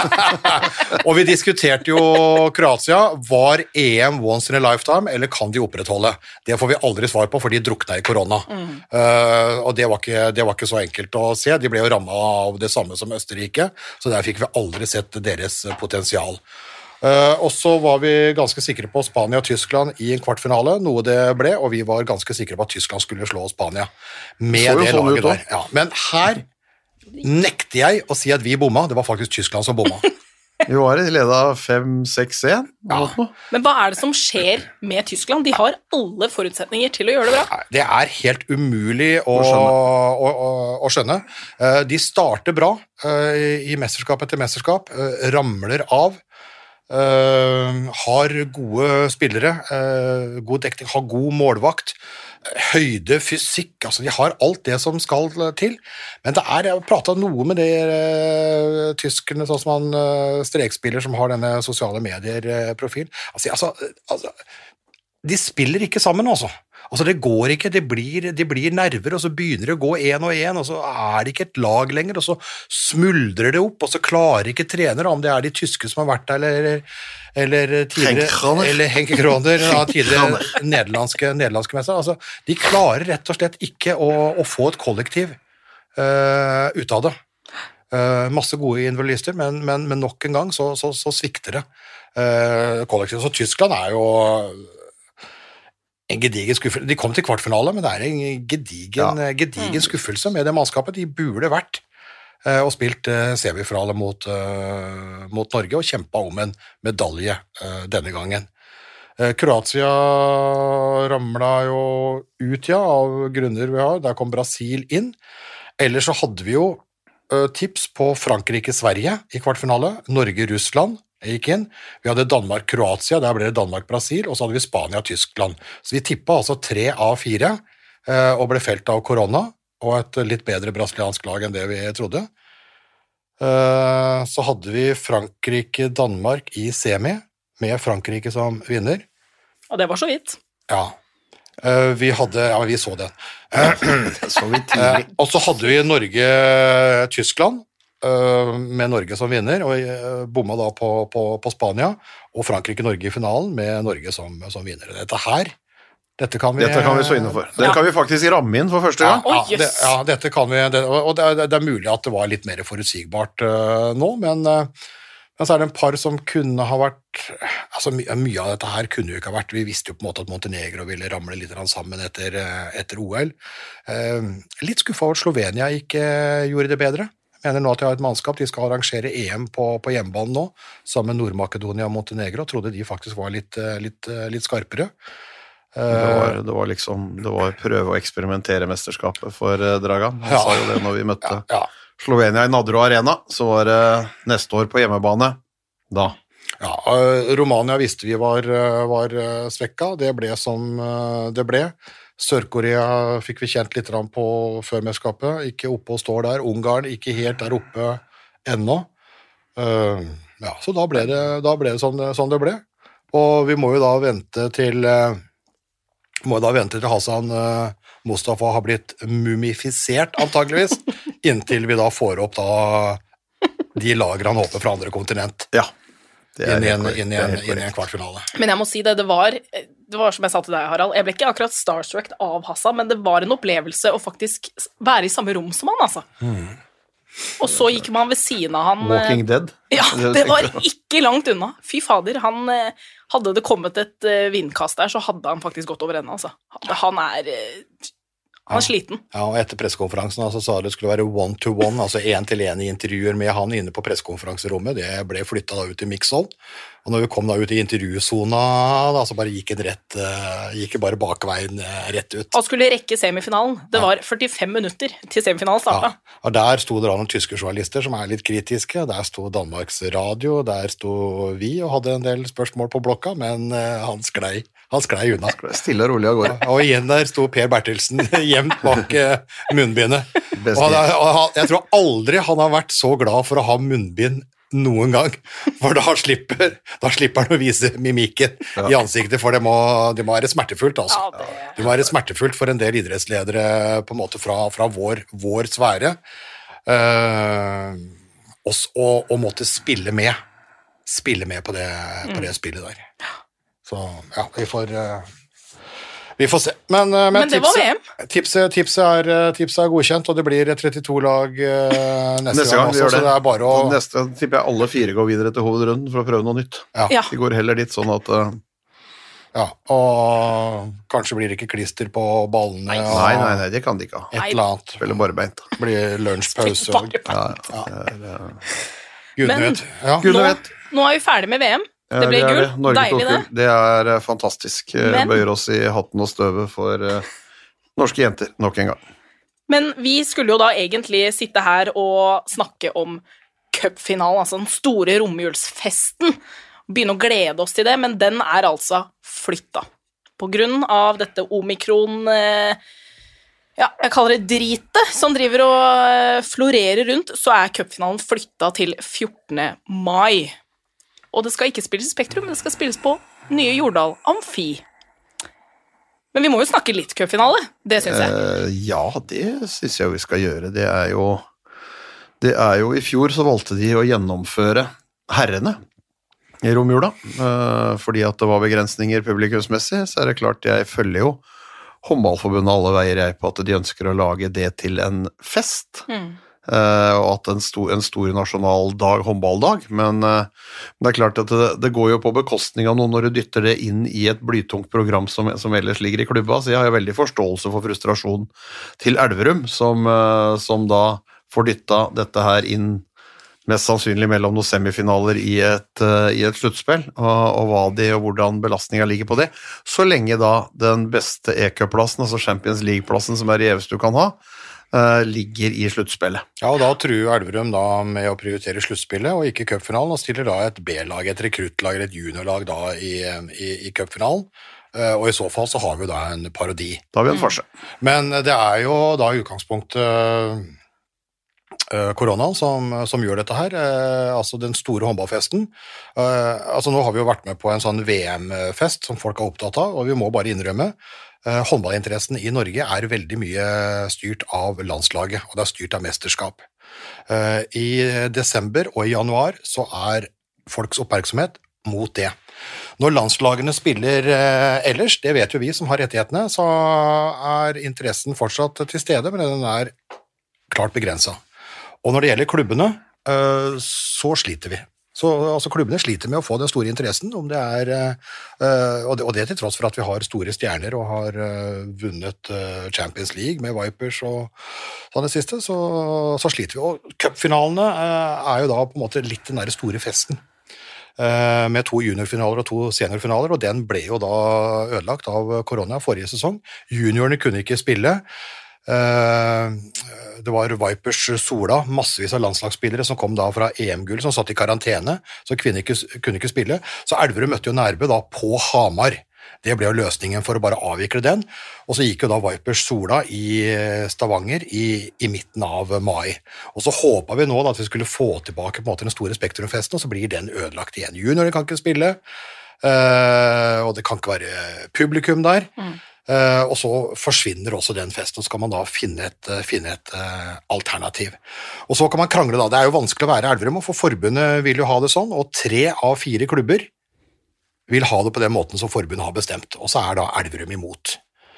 og vi diskuterte jo Kroatia, var E M once in a lifetime, eller kan de opprettholde? Det får vi aldri svar på, for de drukna i korona. Mm. Uh, og det var, ikke, det var ikke så enkelt å se, de ble jo rammet av det samme som Østerrike, så der fikk vi aldri sett deres potensial. Uh, og så var vi ganske sikre på Spania og Tyskland i en kvartfinale, noe det ble, og vi var ganske sikre på at Tyskland skulle slå Spania med det laget der. Ja, men her nekter jeg å si at vi bomma, det var faktisk Tyskland som bomma.
Vi var i leda fem seks en.
Ja.
Men hva er det som skjer med Tyskland? De har alle forutsetninger til å gjøre det bra.
Det er helt umulig å, å skjønne. Å, å, å skjønne. Uh, de starter bra uh, i mesterskap etter mesterskap, uh, ramler av. Uh, har gode spillere, uh, god dekning, har god målvakt, høyde, fysikk, altså de har alt det som skal til, men det er, jeg har pratet noe med de uh, tyskerne, sånn som han uh, strekspiller som har denne sosiale medier-profil, altså, altså, altså, de spiller ikke sammen altså. Altså det går ikke, det blir, det blir nerver, og så begynner det å gå en og en, og så er det ikke et lag lenger, og så smuldrer det opp, og så klarer ikke trenere, om det er de tyske som har vært der, eller, eller tidligere, eller Henke Kroner, ja, tidligere nederlandske, nederlandske mester, altså de klarer rett og slett ikke å, å få et kollektiv uh, ut av det. Uh, masse gode individualister, men, men, men nok en gang så, så, så svikter det uh, kollektiv. Så Tyskland er jo en gedigen skuffelse. De kom til kvartfinale, men det er en gedigen, ja. gedigen skuffelse med det mannskapet. De burde vært uh, og spilt uh, semifinale mot, uh, mot Norge og kjempet om en medalje uh, denne gangen. Uh, Kroatia ramlet jo ut, ja, av grunner vi har. Der kom Brasil inn. Ellers så hadde vi jo uh, tips på Frankrike-Sverige i kvartfinale, Norge-Russland gikk inn. Vi hadde Danmark-Kroatia, der ble det Danmark-Brasil, og så hadde vi Spania-Tyskland. Så vi tippet altså tre av fire, eh, og ble felt av korona, og et litt bedre brasiliansk lag enn det vi trodde. Eh, så hadde vi Frankrike-Danmark i semi, med Frankrike som vinner.
Og det var så vidt.
Ja, eh, vi hadde, ja, vi så den. så vi eh, og så hadde vi Norge-Tyskland, med Norge som vinner, og bomma da på, på, på Spania, og Frankrike-Norge i finalen med Norge som, som vinner. Dette her, dette kan vi...
Dette kan vi så inne for. Dette ja. kan vi faktisk ramme inn for første gang.
Ja, ja, det, ja dette kan vi, det, og det er, det er mulig at det var litt mer forutsigbart uh, nå, men, uh, men så er det en par som kunne ha vært, altså my, mye av dette her kunne jo ikke ha vært, vi visste jo på en måte at Montenegro ville ramle litt sammen etter, etter O L. Uh, litt skuffa over at Slovenia ikke gjorde det bedre. Jeg mener nå at de har et mannskap, de skal arrangere E M på, på hjemmebanen nå, sammen med Nord-Makedonia og Montenegro, og trodde de faktisk var litt, litt, litt skarpere.
Det var, det var liksom, det var prøve å eksperimentere mesterskapet for Dragan. Han ja. sa jo det når vi møtte ja, ja. Slovenia i Nadro Arena, så var det neste år på hjemmebane, da.
Ja, Romania visste vi var, var svekka, det ble som det ble. Sør-Korea fikk vi kjent litt på før mesterskapet, ikke oppe og står der. Ungarn ikke helt der oppe ennå. Uh, ja, så da ble det, da ble det, sånn, det sånn det ble. Og vi må jo da vente til, uh, må da vente til Hassan uh, Mustafa har blitt mumifisert, antageligvis, inntil vi da får opp da de lager han håper fra andre kontinent.
Ja.
Inn i, en, inn, i en, inn i en kvartfinale.
Men jeg må si det, det var, det var som jeg sa til deg, Harald, jeg ble ikke akkurat starstruck av Hassan, men det var en opplevelse å faktisk være i samme rom som han, altså. Mm. Og så gikk man ved siden av han.
Walking Dead?
Ja, det var ikke langt unna. Fy fader, han hadde det kommet et vindkast der, så hadde han faktisk gått over ende, altså. Han er... Han er sliten.
Ja, og etter pressekonferansen altså, sa det skulle være one-to-one, altså en-til-en i intervjuer med han inne på pressekonferanserommet. Det ble flyttet da ut i mixhall. Og når vi kom da ut i intervjusona, da, så bare gikk en rett, uh, gikk bare bakveien uh, rett ut.
Han skulle rekke semifinalen. Det var førtifem minutter til semifinalen startet.
Ja, og der sto det noen tyske journalister som er litt kritiske. Der sto Danmarks Radio, der sto vi og hadde en del spørsmål på blokka, men uh, han sklei. Han sklei unna.
Stille og rolig av gårde.
Og igjen der sto Per Bertelsen gjemt bak munnbindet. Og, han, og han, jeg tror aldri han har vært så glad for å ha munnbind noen gang, for da slipper, da slipper han å vise mimikken ja. i ansiktet, for det må, det må være smertefullt, altså. Ja, det... det må være smertefullt for en del idrettsledere på en måte fra, fra vår, vår sfære, uh, og, og, og måtte spille med, spille med på det, mm. på det spillet der. Så ja, vi får, uh, vi får se. Men, uh, men, men det tipset, var V M. Tipset, tipset, er, tipset er godkjent, og det blir trettito lag uh, neste, neste gang, gang også, så det er bare å...
Neste tipper jeg alle fire går videre til hovedrunden for å prøve noe nytt.
Ja.
De går heller dit sånn at... Uh...
Ja, og kanskje blir det ikke klister på ballene.
Nei, nei, nei, nei det kan de ikke ha.
Et eller annet.
Spiller barbeint.
Blir lunsjpause. Og...
Ja, ja.
ja. Gudene vet. Ja.
Nå, nå er vi ferdig med V M. Det ble gull.
Det.
Deilig det.
Det er fantastisk. Men, bøyer oss i hatten og støvet for uh, norske jenter nok en gang.
Men vi skulle jo da egentlig sitte her og snakke om cupfinalen, altså den store romjulsfesten, begynne å glede oss til det, men den er altså flytta. På grunn av dette omikron, ja, jeg kaller det dritet, som driver og florerer rundt, så er cupfinalen flytta til fjortende mai. Og det skal ikke spilles i Spektrum, men det skal spilles på nye Jordal Amfi. Men vi må jo snakke litt cupfinale, det synes jeg.
Eh, ja, det synes jeg vi skal gjøre. Det er jo, det er jo i fjor så valgte de å gjennomføre herrene i romjula, eh, fordi at det var begrensninger publikumsmessig, så er det klart jeg følger jo håndballforbundet alle veier jeg på at de ønsker å lage det til en fest. Mm. Uh, og at en stor, en stor nasjonal dag, håndballdag, men uh, det er klart at det, det går jo på bekostning av noe når du dytter det inn i et blytungt program som, som ellers ligger i klubba, så jeg har jo veldig forståelse for frustrasjon til Elverum, som, uh, som da får dytta dette her inn mest sannsynlig mellom noen semifinaler i et, uh, i et sluttspill, og, og hva det og hvordan belastningen ligger på det, så lenge da den beste E-cup-plassen, altså Champions League-plassen som er i E V S du kan ha, Uh, ligger i sluttspillet.
Ja, og da truer Elverum da med å prioritere sluttspillet og ikke cupfinalen, og stiller da et B-lag, et rekruttlag, et juniorlag da i, i, i cupfinalen, uh, og i så fall så har vi da en parodi.
Da har vi en farse.
Men det er jo da i utgangspunktet uh, koronaen som, som gjør dette her, uh, altså den store håndballfesten. Uh, altså nå har vi jo vært med på en sånn V M-fest som folk er opptatt av, og vi må bare innrømme Uh, håndballinteressen i Norge er veldig mye styrt av landslaget, og det er styrt av mesterskap. Uh, I desember og i januar så er folks oppmerksomhet mot det. Når landslagene spiller uh, ellers, det vet jo vi som har rettighetene, så er interessen fortsatt til stede, men den er klart begrenset. Og når det gjelder klubbene, uh, så sliter vi. Så altså, klubbene sliter med å få den store interessen, om det er, uh, og, det, og det til tross for at vi har store stjerner og har uh, vunnet uh, Champions League med Vipers og sånn det siste, så, så sliter vi. Og cupfinalene uh, er jo da på en måte litt den der store festen, uh, med to juniorfinaler og to seniorfinaler, og den ble jo da ødelagt av korona forrige sesong. Juniorene kunne ikke spille. Uh, det var Vipers Sola, massevis av landslagsspillere som kom da fra E M-gull, som satt i karantene, så kvinner ikke, kunne ikke spille. Så Elverum møtte jo Nærbø da på Hamar. Det ble jo løsningen for å bare avvikle den, og så gikk jo da Vipers Sola i Stavanger i, i midten av mai. Og så håpet vi nå da at vi skulle få tilbake på en måte den store Spektrumfesten, og så blir den ødelagt igjen. Juniorene kan ikke spille, uh, og det kan ikke være publikum der. Mm. Uh, og så forsvinner også den festen, og så kan man da finne et, uh, finne et uh, alternativ. Og så kan man krangle da, det er jo vanskelig å være Elverum, for forbundet vil jo ha det sånn, og tre av fire klubber vil ha det på den måten som forbundet har bestemt, og så er da Elverum imot.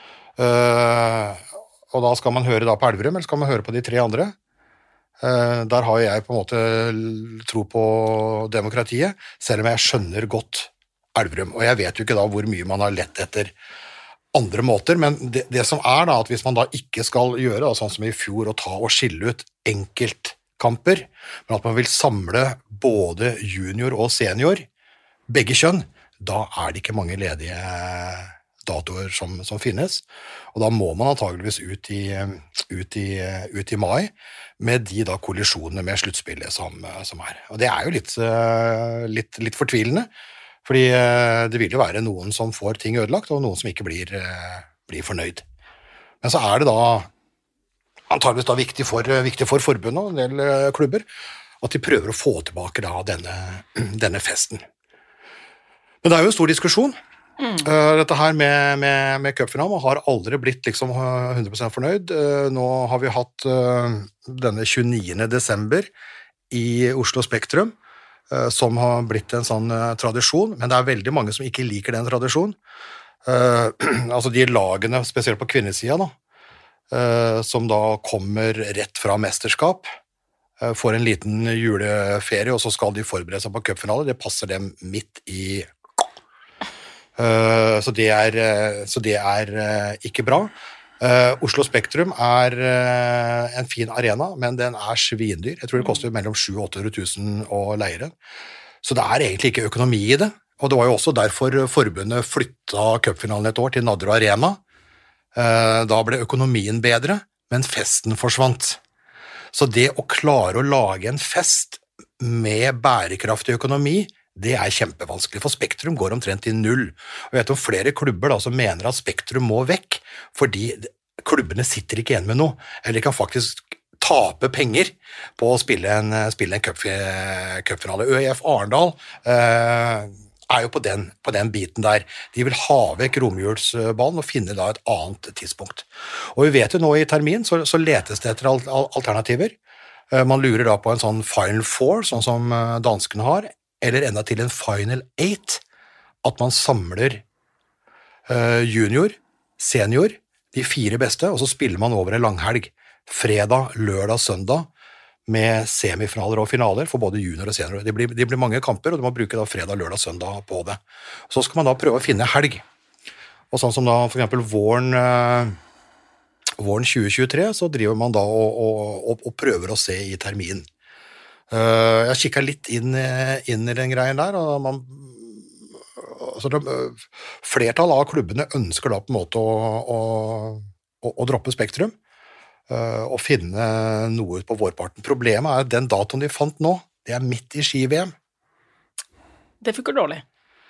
Uh, og da skal man høre da på Elverum, eller skal man høre på de tre andre? Uh, der har jeg på en måte tro på demokratiet, selv om jeg skjønner godt Elverum, og jeg vet jo ikke da hvor mye man har lett etter andre måter, men det, det som er da, at hvis man da ikke skal gjøre, da, sånn som i fjor, å ta og skille ut enkeltkamper, men at man vil samle både junior og senior, begge kjønn, da er det ikke mange ledige datoer som, som finnes, og da må man antageligvis ut i, ut i, ut i mai, med de da kollisjonene med sluttspillet som, som er. Og det er jo litt, litt, litt fortvilende, fordi det vil jo være noen som får ting ødelagt, og noen som ikke blir, blir fornøyd. Men så er det da antageligvis da viktig for, viktig for forbundet og en del klubber, at de prøver å få tilbake da denne, denne festen. Men det er jo en stor diskusjon. Mm. Dette her med, med, med cupfinalen, man har aldri blitt liksom hundre prosent fornøyd. Nå har vi hatt denne tjueniende desember i Oslo Spektrum, som har blitt en sånn uh, tradisjon, men det er veldig mange som ikke liker den tradisjonen. Uh, altså de lagene, spesielt på kvinnesiden, da, uh, som da kommer rett fra mesterskap, uh, får en liten juleferie, og så skal de forberede seg på cupfinale, det passer dem midt i... Uh, så det er, uh, så det er uh, ikke bra. Uh, Oslo Spektrum er uh, en fin arena, men den er svindyr. Jeg tror det koster mellom sju til åtte hundre tusen å leie den. Så det er egentlig ikke økonomi i det. Og det var jo også derfor forbundet flyttet cupfinalen et år til Nadderud Arena. Uh, da ble økonomien bedre, men festen forsvant. Så det å klare å lage en fest med bærekraftig økonomi, det er kjempevanskelig, for Spektrum går omtrent i null. Og jeg vet om flere klubber da, som mener at Spektrum må vekk, fordi klubbene sitter ikke igjen med noe, eller de kan faktisk tape penger på å spille en, spille en cup, cupfinale. ØIF Arendal eh, er jo på den, på den biten der. De vil ha vekk romjulsballen og finne da et annet tidspunkt. Og vi vet jo nå i termin, så, så letes det etter alternativer. Man lurer da på en sånn Final Four, sånn som danskene har, eller enda til en Final Eight, at man samler uh, junior, senior, de fire beste, og så spiller man over en langhelg. Fredag, lørdag, søndag, med semifinaler og finaler for både junior og senior. Det blir, det blir mange kamper, og du må bruke da fredag, lørdag, søndag på det. Så skal man da prøve å finne helg. Og sånn som da for eksempel våren... Uh, Våren tjue tjuetre så driver man da og, og, og prøver å se i termin. Uh, jeg kikket litt inn, inn i den greien der, og man, altså det, flertall av klubbene ønsker da på en måte å, å, å, å droppe Spektrum uh, og finne noe på vårparten. Problemet er at den datoen de fant nå, det er midt i ski-V M.
Det funker dårlig.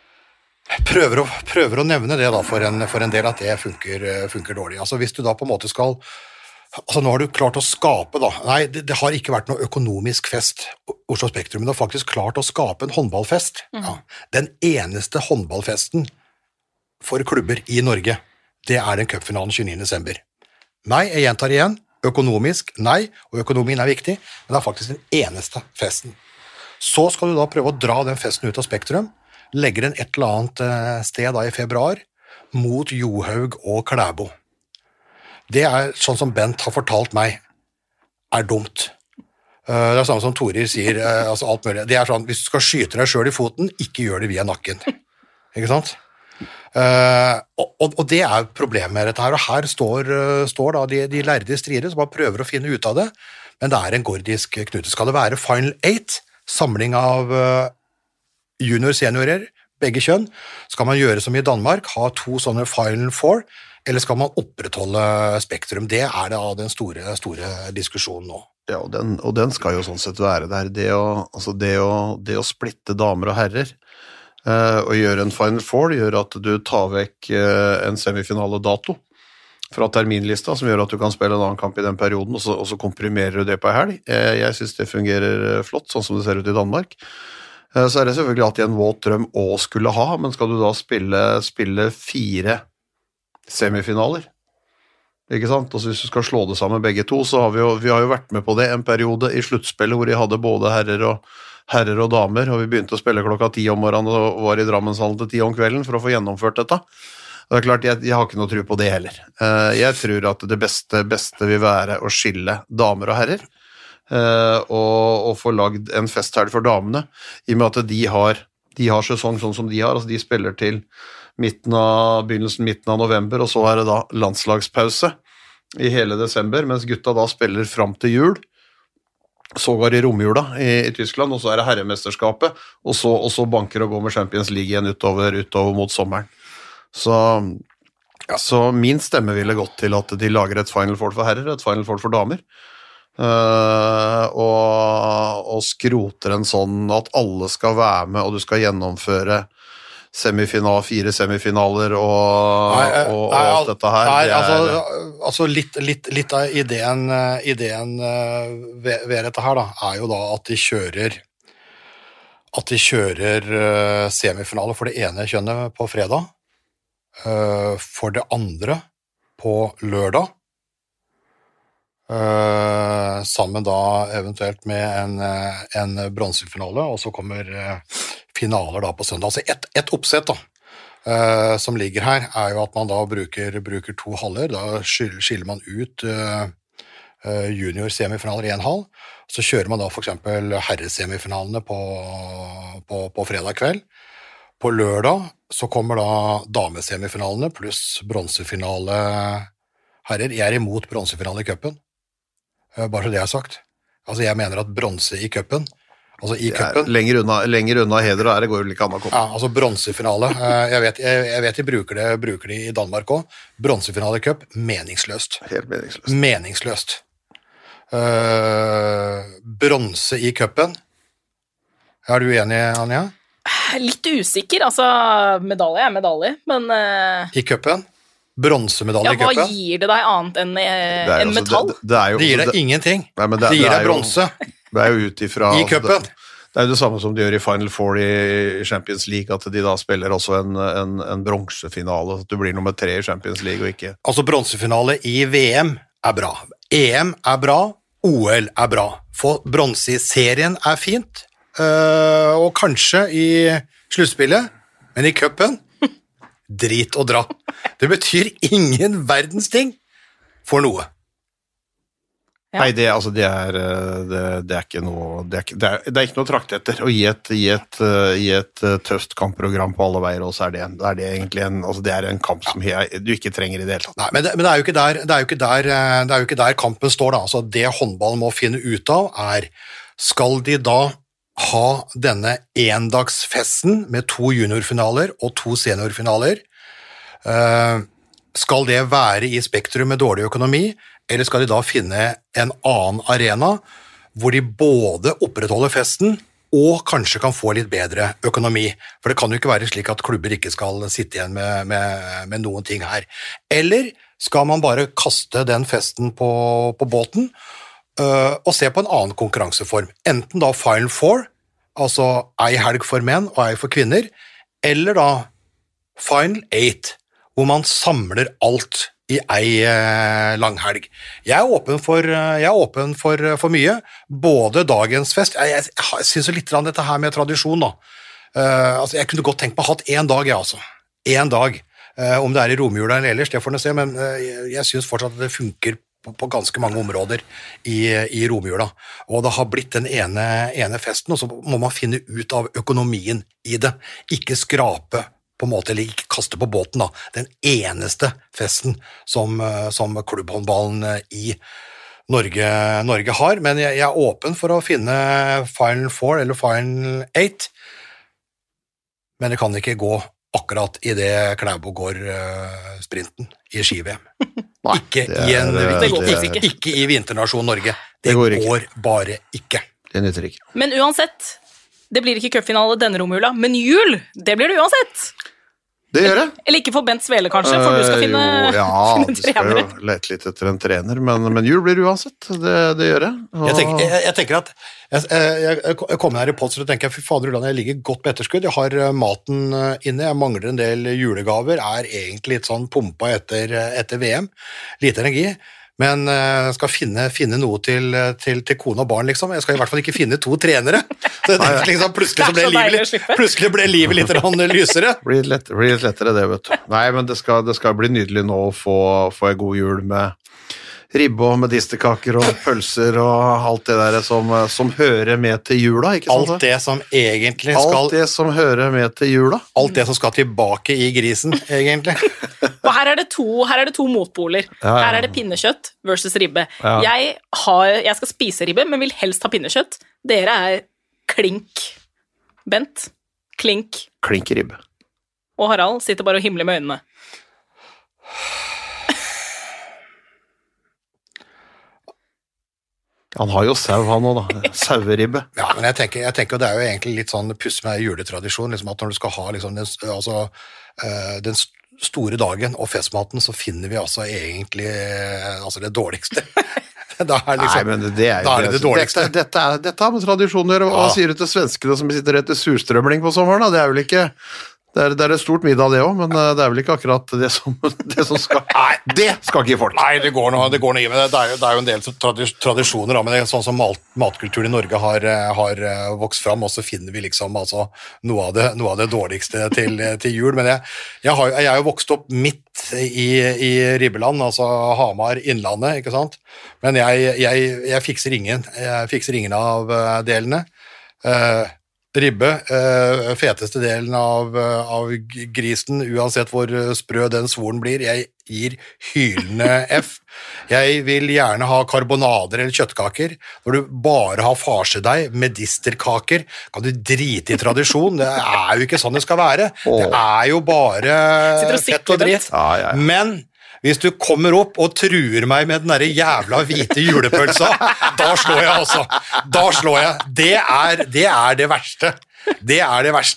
Prøver å, prøver å nevne det da for en, for en del at det funker, funker dårlig. Altså hvis du da på en måte skal, altså nå har du klart å skape da, nei det, det har ikke vært noe økonomisk fest Oslo Spektrum, men du har faktisk klart å skape en håndballfest. Mm. Ja. Den eneste håndballfesten for klubber i Norge, det er den cupfinalen tjueniende desember. Nei, jeg gjentar igjen, økonomisk, nei, og økonomien er viktig, men det er faktisk den eneste festen. Så skal du da prøve å dra den festen ut av Spektrum, legger den et eller annet sted da i februar mot Johaug og Klæbo. Det er sånn som Bent har fortalt meg er dumt. Det er samme som Torir sier, altså alt mulig. Det er sånn, hvis du skal skyte deg selv i foten, ikke gjør det via nakken. Ikke sant? Og, og, og det er problemet med dette her, og her står, står da de, de lærde strider som bare prøver å finne ut av det, men det er en gordisk knute. Skal det være Final Eight, samling av junior-seniorer, begge kjønn, skal man gjøre som i Danmark, ha to sånne Final Four, eller skal man opprettholde Spektrum? Det er da den store, store diskusjonen nå.
Ja, og den, og den skal jo sånn sett være der. Det å, altså det å, det å splitte damer og herrer, eh, og gjøre en Final Four, gjør at du tar vekk eh, en semifinale-dato fra terminlista, som gjør at du kan spille en annen kamp i den perioden, og så, og så komprimerer du det på en helg. Eh, jeg synes det fungerer flott, sånn som det ser ut i Danmark. Så er det selvfølgelig alltid en våt drøm å skulle ha, men skal du da spille, spille fire semifinaler, ikke sant? Og så hvis du skal slå det sammen begge to, så har vi jo, vi har jo vært med på det en periode i sluttspillet hvor de hadde både herrer og, herrer og damer, og vi begynte å spille klokka ti om morgenen og var i Drammenshallen til ti om kvelden for å få gjennomført dette. Og det er klart, jeg, jeg har ikke noe tro på det heller. Jeg tror at det beste, beste vil være å skille damer og herrer, Uh, og, og få lagd en festhelg for damene, i og med at de har, de har sesong sånn som de har, altså de spiller til midten av, begynnelsen midten av november, og så er det da landslagspause i hele desember, mens gutta da spiller fram til jul, så går i romjula i, i Tyskland, og så er det herremesterskapet, og så, og så banker og går med Champions League igjen utover, utover mot sommeren. Så, ja. Så min stemme ville gått til at de lager et Final Four for herrer, et Final Four for damer, Uh, og, og skroter en sånn at alle skal være med, og du skal gjennomføre semifinal, fire semifinaler og, nei, og, og nei, alt dette her.
Nei,
det er,
altså, altså litt, litt, litt av ideen, ideen ved, ved dette her da, er jo da at de kjører at de kjører semifinale for det ene kjønnet på fredag, for det andre på lørdag, Uh, sammen da eventuelt med en, en bronsefinale, og så kommer uh, finaler da på søndag. Altså et, et oppsett da, uh, som ligger her, er jo at man da bruker, bruker to haller, da skiller man ut uh, uh, junior-semifinaler i en hall, så kjører man da for eksempel herresemifinalene på, på, på fredag kveld. På lørdag så kommer da damesemifinalene pluss bronsefinale herrer. Jeg er imot bronsefinale i cupen. Bare så det er sagt. Altså jeg mener at bronse i cupen, altså i cupen...
Lenger unna, lenger unna heder og ære går jo like an å komme.
Ja, altså bronsefinale. Jeg vet, jeg, jeg vet de bruker det, bruker det i Danmark også. Bronsefinale i cup, meningsløst.
Helt meningsløst.
Meningsløst. Uh, bronse i cupen. Er du enig, Anja?
Litt usikker, altså medalje er medalje, men uh,
I cupen? Bronsemedalje
ja,
I cupen?
hva gir det deg annet enn uh, en
også,
metall?
Det, det, er jo,
Det gir deg
det,
ingenting.
Nei, det,
det gir
det
deg bronse
Det er jo ut ifra
I cupen.
Det, det er jo det samme som de gjør i Final Four i Champions League, at de da spiller også en, en, en bronsefinale, at du blir nummer tre I Champions League og ikke...
Altså bronsefinale I V M er bra, E M er bra, O L er bra. Få bronse I serien er fint, uh, og kanskje I sluttspillet, men I cupen, drit og dra. Det betyr ingen verdens ting for noe.
Ja.
Nei, det, altså, det, er, det, det er ikke noe det er, ikke- det er, det er ikke noe trakt etter å gi et, gi et, uh, gi et uh, tøft kampprogram på alle veier, og så er det, en, er det egentlig en, altså, det er en kamp som jeg, du ikke trenger I det hele tatt.
Nei, men det, men det er jo ikke der, det er jo ikke der, eh, det er jo ikke der kampen står da. Altså, det håndballen må finne ut av er, skal de da ha denne endagsfesten med to juniorfinaler og to seniorfinaler? Eh, skal det være I spektrum med dårlig økonomi, eller skal de da finne en annen arena hvor de både opprettholder festen og kanskje kan få litt bedre økonomi? For det kan jo ikke være slik at klubber ikke skal sitte igjen med, med, med noen ting her. Eller skal man bare kaste den festen på, på båten øh, og se på en annen konkurranseform? Enten da Final Four, altså ei helg for menn og ei for kvinner, eller da Final Eight, hvor man samler alt I ei eh, langhelg. Jeg er åpen for, jeg er åpen for, for mye, både dagens fest, jeg, jeg, jeg synes jo litt av dette her med tradisjon da. Uh, altså, jeg kunne godt tenkt meg hatt en dag, jeg altså. En dag. Uh, om det er I romjula eller ellers, det får jeg se, men uh, jeg, jeg synes fortsatt at det funker på, på ganske mange områder I, I romjula. Og det har blitt den ene, ene festen, og så må man finne ut av økonomien I det. Ikke skrape på en måte, eller ikke kaste på båten da, den eneste festen som, som klubbhåndballen I Norge, Norge har, men jeg, jeg er åpen for å finne Final Four eller Final Eight, men det kan ikke gå akkurat I det Klæbo går-sprinten I ski-V M. Ikke,
det
I en,
er-
ikke,
det
ikke,
er-
ikke I vinternasjon Norge. Det,
Det går
går,
ikke.
bare ikke.
Det nytter ikke.
Men uansett, det blir ikke cupfinale denne romjula, men jul, det blir det uansett.
Det gjør det.
Eller ikke for Bent Svele, kanskje, for du skal
Eh,
finne,
jo, ja,
finne
du skal jo
trenere.
lete litt etter en trener, men, men jul blir det uansett. Det, det gjør det. Og,
Jeg tenker, jeg, jeg tenker at jeg, jeg, jeg kommer her I pods og tenker jeg, fy fader Ulland, jeg ligger godt på etterskudd, jeg har eh, maten eh, inne, jeg mangler en del julegaver, er egentlig litt sånn pumpa etter, etter V M, lite energi, men jeg uh, skal finne, finne noe til, til, til kone og barn, liksom. Jeg skal I hvert fall ikke finne to trenere. Så jeg tenkte, liksom, plutselig, så ble
Det er så deilig å
livet,
slippe.
plutselig ble livet litt rann lysere.
blir litt, lett, blir litt lettere det, vet du. Nei, men det skal, det skal bli nydelig nå å få, få en god jul med ribbe og medisterkaker og pølser og alt det der som, som hører med til jula, ikke sant?
Alt det som egentlig skal,
Alt det som hører med til jula.
alt det som skal tilbake I grisen, egentlig.
Og her er det to, her er det to motpoler.
Ja, ja.
Her er det pinnekjøtt versus ribbe.
Ja.
Jeg, har, jeg skal spise ribbe, men vil helst ha pinnekjøtt. Dere er klink. Bent, klink.
Klink ribbe.
Og Harald sitter bare og himler med øynene.
Han har jo sau, han også da. Saueribbe.
Ja, men jeg tenker, jeg tenker jo det er jo egentlig litt sånn puss med juletradisjon, liksom at når du skal ha liksom den, altså, eh, den st- store dagen og festmaten, så finner vi altså egentlig eh, altså det dårligste. Da er
Nei,
liksom,
men det er,
da er det det dårligste.
Dette, dette, er, dette har med tradisjon å gjøre. Hva
Ja.
sier du til svenskene som sitter etter surstrømling på sommeren? Da? Det er vel ikke... Det er, det er et stort middag det også, men eh, det er vel ikke akkurat det som, det som skal... Nei, det skal ikke folk.
Nei, det går noe, det går noe i med det. Det er jo, det er jo en del tradis- tradisjoner, da, men det er sånn som mat, matkulturen i Norge har, eh, har eh, vokst fram, og så finner vi liksom altså, noe, av det, noe av det dårligste til, til jul. Men jeg, jeg, har, jeg er jo vokst opp midt i, i Ribbeland, altså Hamar, Innlandet, ikke sant? Men jeg, jeg, jeg fikser ingen. Jeg fikser ingen av eh, delene. Eh, Ribbe, eh, feteste delen av, eh, av g- grisen, uansett hvor eh, sprø den svoren blir. Jeg gir hylende F. Jeg vil gjerne ha karbonader eller kjøttkaker. Når du bare har farsedeig, medisterkaker, kan du drite I tradisjon. Det er jo ikke sånn det skal være. Det er jo bare
Sitter og
fett og
sikler,
dritt.
Ja, ja, ja.
Men hvis du kommer opp og truer meg med den der jævla hvite julepølsa, da slår jeg altså. Da slår jeg. Det er det, er det verste. Det er det verste.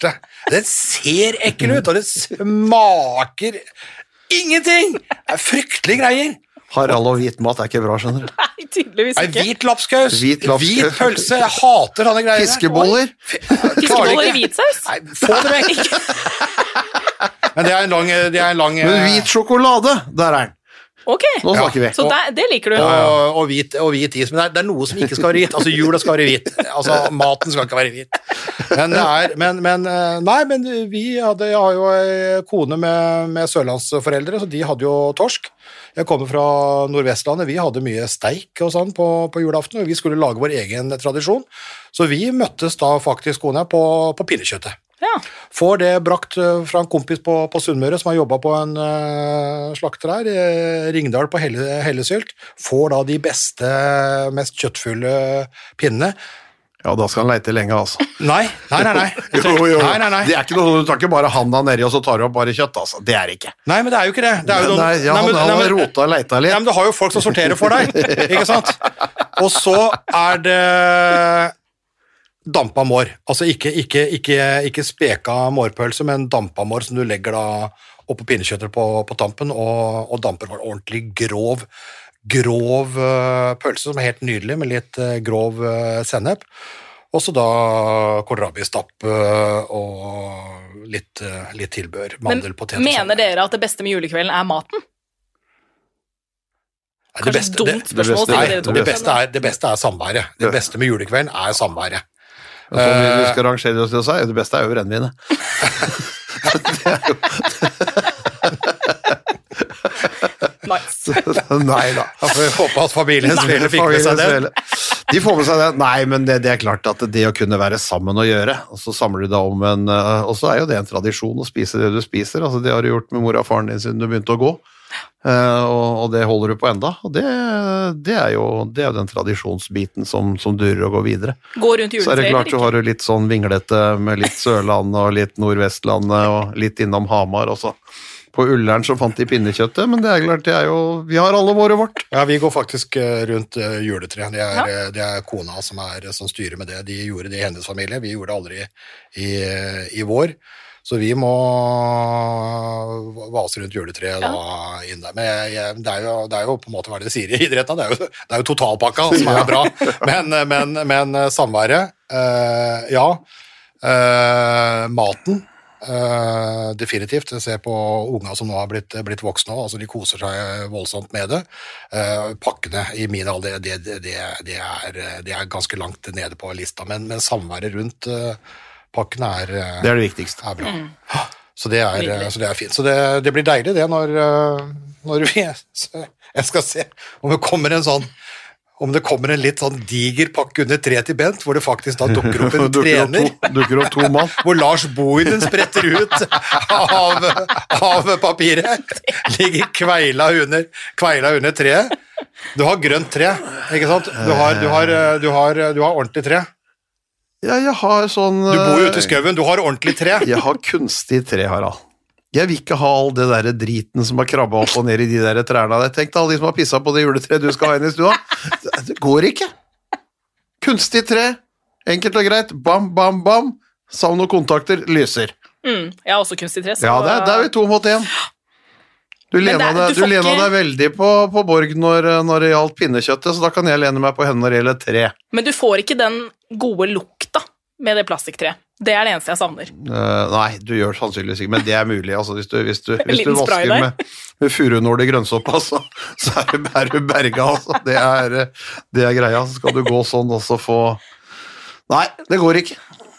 Den ser ekkel ut, og det smaker ingenting! Det er fryktelige greier.
Harald og hvit mat er ikke bra, skjønner du.
Nei, tydeligvis
Nei,
ikke.
hvit lapskaus,
Hvit lapskaus.
hvit pølse, jeg hater sånne greier.
Fiskeboller.
Fiskeboller i hvitsaus?
Nei, få det vekk. Men det er en lang... Det er en lang
Men hvit sjokolade, der er den.
Ok,
Nå snakker vi.
så der, det liker du.
og, og, hvit, og hvit is, men det er, det er noe som ikke skal være hvit. Altså, jula skal være hvit. Altså, maten skal ikke være hvit. Men det er, men, men, nei, men vi hadde, jeg har jo en kone med, med sørlandsforeldre, så de hadde jo torsk. Jeg kommer fra Nordvestlandet, vi hadde mye steik og sånn på, på julaften, og vi skulle lage vår egen tradisjon. Så vi møttes da faktisk, kone, på, på pinnekjøttet.
Ja.
Får det brakt fra en kompis på, på Sunnmøre som har jobbet på en uh, slakter her, i Ringdal på Helle, Hellesylt. Får da de beste, mest kjøttfulle pinnene.
Ja, da skal han leite lenge, altså.
Nei, nei, nei. Nei,
Jo, jo.
nei, nei, nei.
Det er ikke noe, du tar ikke bare handa nedi og så tar du opp bare kjøtt, altså. Det er det ikke.
Nei, men det er jo ikke det. Det er jo noen,
Nei, ja,
nei, men,
han
nei,
har
men,
rota og leita litt.
ja, men du har jo folk som sorterer for deg, ikke sant? Og så er det dampa mår. Altså ikke, ikke, ikke, ikke speka mårpølse, men dampa mår som du legger da oppå pinnekjøttet på, på tampen, og, og damper var ordentlig grov, grov uh, pølse som er helt nydelig, med litt uh, grov uh, sennep. Og så da kålrabistapp uh, og litt, uh, litt tilbør, mandel, potet.
Men mener dere at det beste med julekvelden er maten?
Nei,
Kanskje
beste-
et dumt
det
spørsmål å
beste-
stille
Nei,
dere to.
det beste er, det beste er samværet. Det beste med julekvelden er samværet.
Altså, om vi skal rangere oss til å si, det beste er jo brennevinet.
Nice.
Nei da.
Da får vi håpe at familiens fele fikk med seg det.
De får med seg det. Nei, men det, det er klart at det å kunne være sammen og gjøre, og så samler du deg om en, og så er jo det en tradisjon å spise det du spiser, altså det har du gjort med mor og faren din siden du begynte å gå, uh, og, og det holder du på enda, og det, det er jo det er jo den tradisjonsbiten som, som durer og går videre.
Gå rundt
Så er det
juletreet,
klart, så har du litt sånn vinglete med litt Sørlandet og litt Nordvestlandet og litt innom Hamar også. På Ullern så fant de pinnekjøttet, men det er klart, det er jo, vi har alle våre vårt.
Ja, vi går faktisk eh, rundt uh, juletreet. Det er,
Ja.
eh, det er kona som, er, som styrer med det. De gjorde det i hennes familie, vi gjorde det aldri i, i vår. Så vi må vase rundt juletreet
Ja.
da inn der. Men jeg, jeg, det, er jo, det er jo på en måte hva er det de sier i idretten, det er jo, det er jo totalpakka som er bra. Men, men, men samværet, eh, ja. Eh, maten. Uh, definitivt. Jeg ser på unga som nå har blitt, blitt voksne, altså de koser seg voldsomt med det. Uh, pakkene i min alder, det, det, det, det, er, det er ganske langt nede på lista, men, men samværet rundt uh, pakkene er, uh,
Det er det viktigste.
er bra. Så, det er,
Nydelig.
så det er fint. Så det, det blir deilig det når, uh, når vi jeg skal se om det kommer en sånn om det kommer en litt sånn diger pakke under tre til Bent, hvor det faktisk da dukker opp en
Dukker opp
trener,
to, dukker opp to mann.
hvor Lars Bohinen spretter ut av, av papiret, ligger kveila under, kveila under treet. Du har grønt tre, ikke sant? Du har, du har, du har, du har ordentlig tre.
Ja, jeg har sånn...
Du bor jo ute i skauen, du har ordentlig tre.
Jeg har kunstig tre, Harald. Jeg vil ikke ha all det der driten som har krabba opp og ned i de der trærne. Jeg tenkte alle de som har pisset på det juletreet du skal ha inn i stua. Det går ikke. Kunstig tre, enkelt og greit, bam, bam, bam, savn og kontakter, lyser.
Mm, jeg har også kunstig tre. så-
Ja, det er, det er vi to mot én. Du
Men
lena
det er-
deg,
du
du
får
lena
ikke-
deg veldig på, på Borg når, når det gjaldt pinnekjøttet, så da kan jeg lene meg på henne når det gjelder tre.
Men du får ikke den gode lukta med det plastikktreet. Det er det eneste jeg savner.
Uh, nei, du gjør sannsynligvis ikke, men det er mulig. Altså, hvis du, hvis du, hvis du
liten spray
vasker
der.
med, med furunål i grønnsåpa, så, så er du, er du berga. Altså. Det, er, det er greia. Så skal du gå sånn og så få Nei, det går ikke.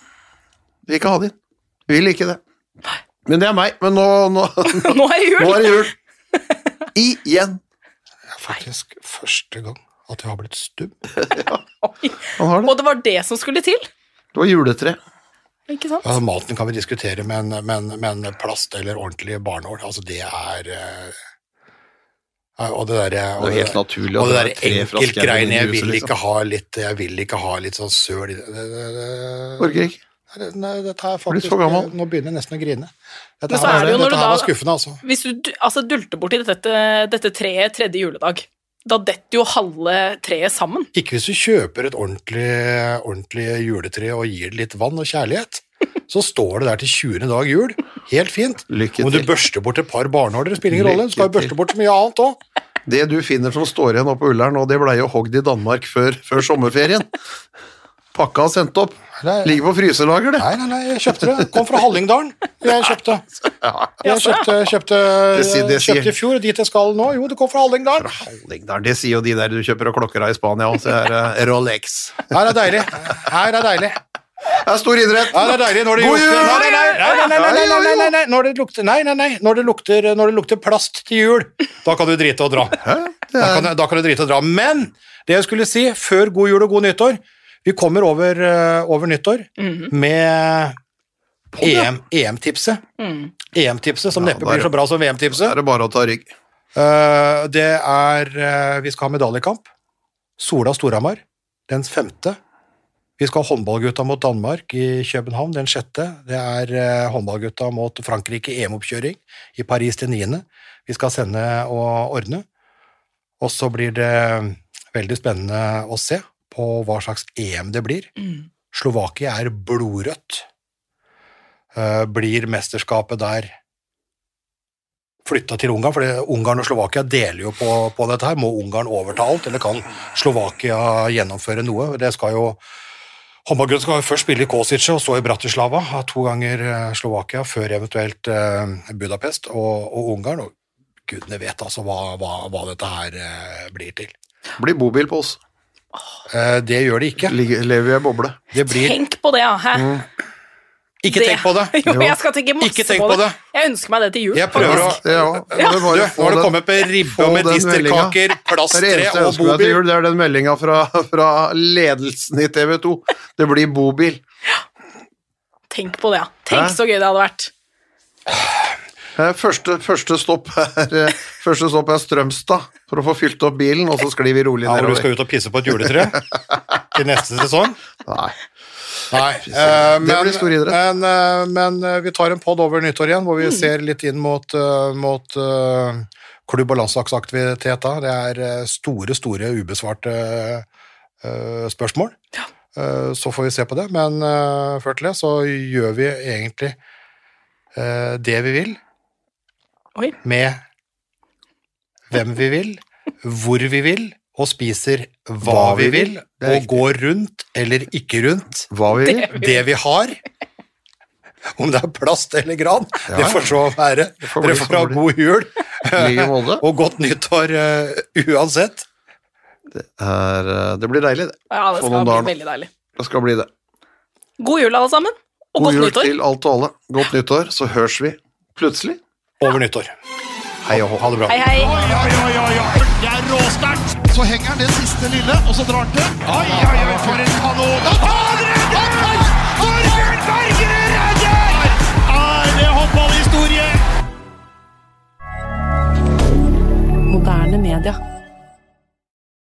Vil ikke ha det inn. Vil ikke det. Men det er meg. Men nå, nå,
Nå er det jul!
nå er det jul. Igjen.
Det er faktisk første gang at jeg har blitt stum.
Oi.
Han har det.
Og det var det som skulle til.
Det var juletre.
Ikke sant?
Ja, maten kan vi diskutere, men, men, men plast eller ordentlig barnål, altså det er eh, ja, og det der,
Det er jo helt naturlig.
og det
at
der
er tre fra skauen
enkeltgreiene,
i
jeg
huset,
vil
liksom.
ikke ha litt jeg vil ikke ha litt sånn søl i det, det, det, det
Orker ikke.
Nei, nei, dette er
Blitt
faktisk
for gammel.
Nå begynner jeg nesten å grine. Dette,
Men så
her,
er det jo når
dette
du
her
da-
var skuffende, altså.
Hvis du du- altså, dulter borti dette, dette treet tredje juledag, da detter jo halve treet sammen.
Ikke hvis du kjøper et ordentlig, ordentlig juletre og gir det litt vann og kjærlighet. så står det der til tjuende dag jul. Helt fint.
Lykke
Om du
til.
børster bort et par barnåler, det spiller ingen rolle. Du skal jo
Lykke
børste bort så mye annet også.
Det du finner som står igjen oppe på Ullern, og det ble jo hogd i Danmark før, før sommerferien. Pakka og sendt opp.
Nei.
Ligger på fryselager, det.
Nei, nei, nei, jeg kjøpte det. Kom fra Hallingdalen. Jeg kjøpte. Jeg kjøpte, kjøpte,
Det sier- det sier-
kjøpte i fjor, dit jeg skal nå. Jo, det kom fra Hallingdalen.
Hallingdal, det sier jo de der du kjøper og klokker av i Spania, og så er det Rolex.
Her er deilig. Her er deilig.
Det er stor idrett.
Ja, det er deilig når det
God
lukter
jul!
Nei, nei, nei, nei, nei, nei, nei, nei, nei, nei, når det lukter Nei, nei, nei, når det lukter, når det lukter plast til jul, da kan du drite og dra.
Hæ? Det
Da
er,
kan, da kan du drite og dra. Men det jeg skulle si, før god jul og god nyttår, vi kommer over, eh, over nyttår med E M, E M-tipset. E M-tipset, som
Ja,
neppe
da er
blir så bra som V
da
M-tipset.
er det bare å ta rygg.
Eh, det er eh, Vi skal ha medaljekamp. Sola Storhamar, den femte. Vi skal ha håndballgutta mot Danmark i København, den sjette. Det er eh, håndballgutta mot Frankrike, E M-oppkjøring i Paris den niende. Vi skal sende og ordne. Og så blir det veldig spennende å se på hva slags E M det blir. Slovakia er blodrødt. Eh, blir mesterskapet der flytta til Ungarn, for Ungarn og Slovakia deler jo på, på dette her. Må Ungarn overta alt, eller kan Slovakia gjennomføre noe? Det skal jo Håndballgutta skal jo først spille i Kosice og så i Bratislava, to ganger eh, Slovakia, før eventuelt eh, Budapest og, og Ungarn, og gudene vet altså hva, hva, hva dette her eh, blir til.
Blir bobil på oss.
Eh, det gjør det ikke.
Ligger, lever i en boble.
Det blir,
Tenk på det, ja. Hæ?
ikke
Det-
tenk på det.
Jo, jeg skal tenke masse
Ikke tenk
på
på
det.
det.
Jeg ønsker meg det til jul.
Jeg prøver å
faktisk.
Det, ja.
Du,
Det er bare å
nå
få
har det
den-
kommet med ribbe
få
og med
den
medisterkaker,
Det er det
plastre
eneste jeg
og
ønsker meg til
bobil.
jul, det er den meldinga fra, fra ledelsen i T V to. Det blir bobil.
Tenk på det, ja. Tenk
Hæ?
så gøy det hadde vært.
Eh, Første, første, stopp er, eh, første stopp er Strømstad, for å få fylt opp bilen, og så sklir vi rolig
Ja, hvor du
nedover.
skal ut og pisse på et juletre til neste sesong.
Nei.
Nei, eh, men,
blir stor idrett.
men, eh, men eh, vi tar en podd over nyttår igjen, hvor vi ser litt inn mot, eh, mot eh, klubb- og landslagsaktiviteter. Det er eh, store, store ubesvarte eh, spørsmål. Eh, så får vi se på det, men eh, før til det så gjør vi egentlig eh, det vi vil,
Oi.
med hvem vi vil, hvor vi vil, og spiser hva vi vil,
Det er
og går rundt eller ikke rundt
Hva vi vil.
det vi har. Om det er plast eller gran,
Ja,
det får så være.
får bli
Dere
som
får ha
det blir.
god jul
I like måte.
og godt nyttår uh, uansett.
Er, eh, det blir deilig, det.
Ja, det
For
skal
noen
bli
dager nå.
veldig deilig.
Det skal bli det.
God jul, alle sammen. Og
God
godt
jul
nyttår.
til alt og alle. Godt nyttår, så hørs vi plutselig.
Over nyttår.
Hei og hå.
Ha det bra.
Hei, hei.
Oi, oi, oi, oi, oi. Det er råsterkt. Så henger han det siste lille, og så drar han til. Oi, oi, oi, for en kanon.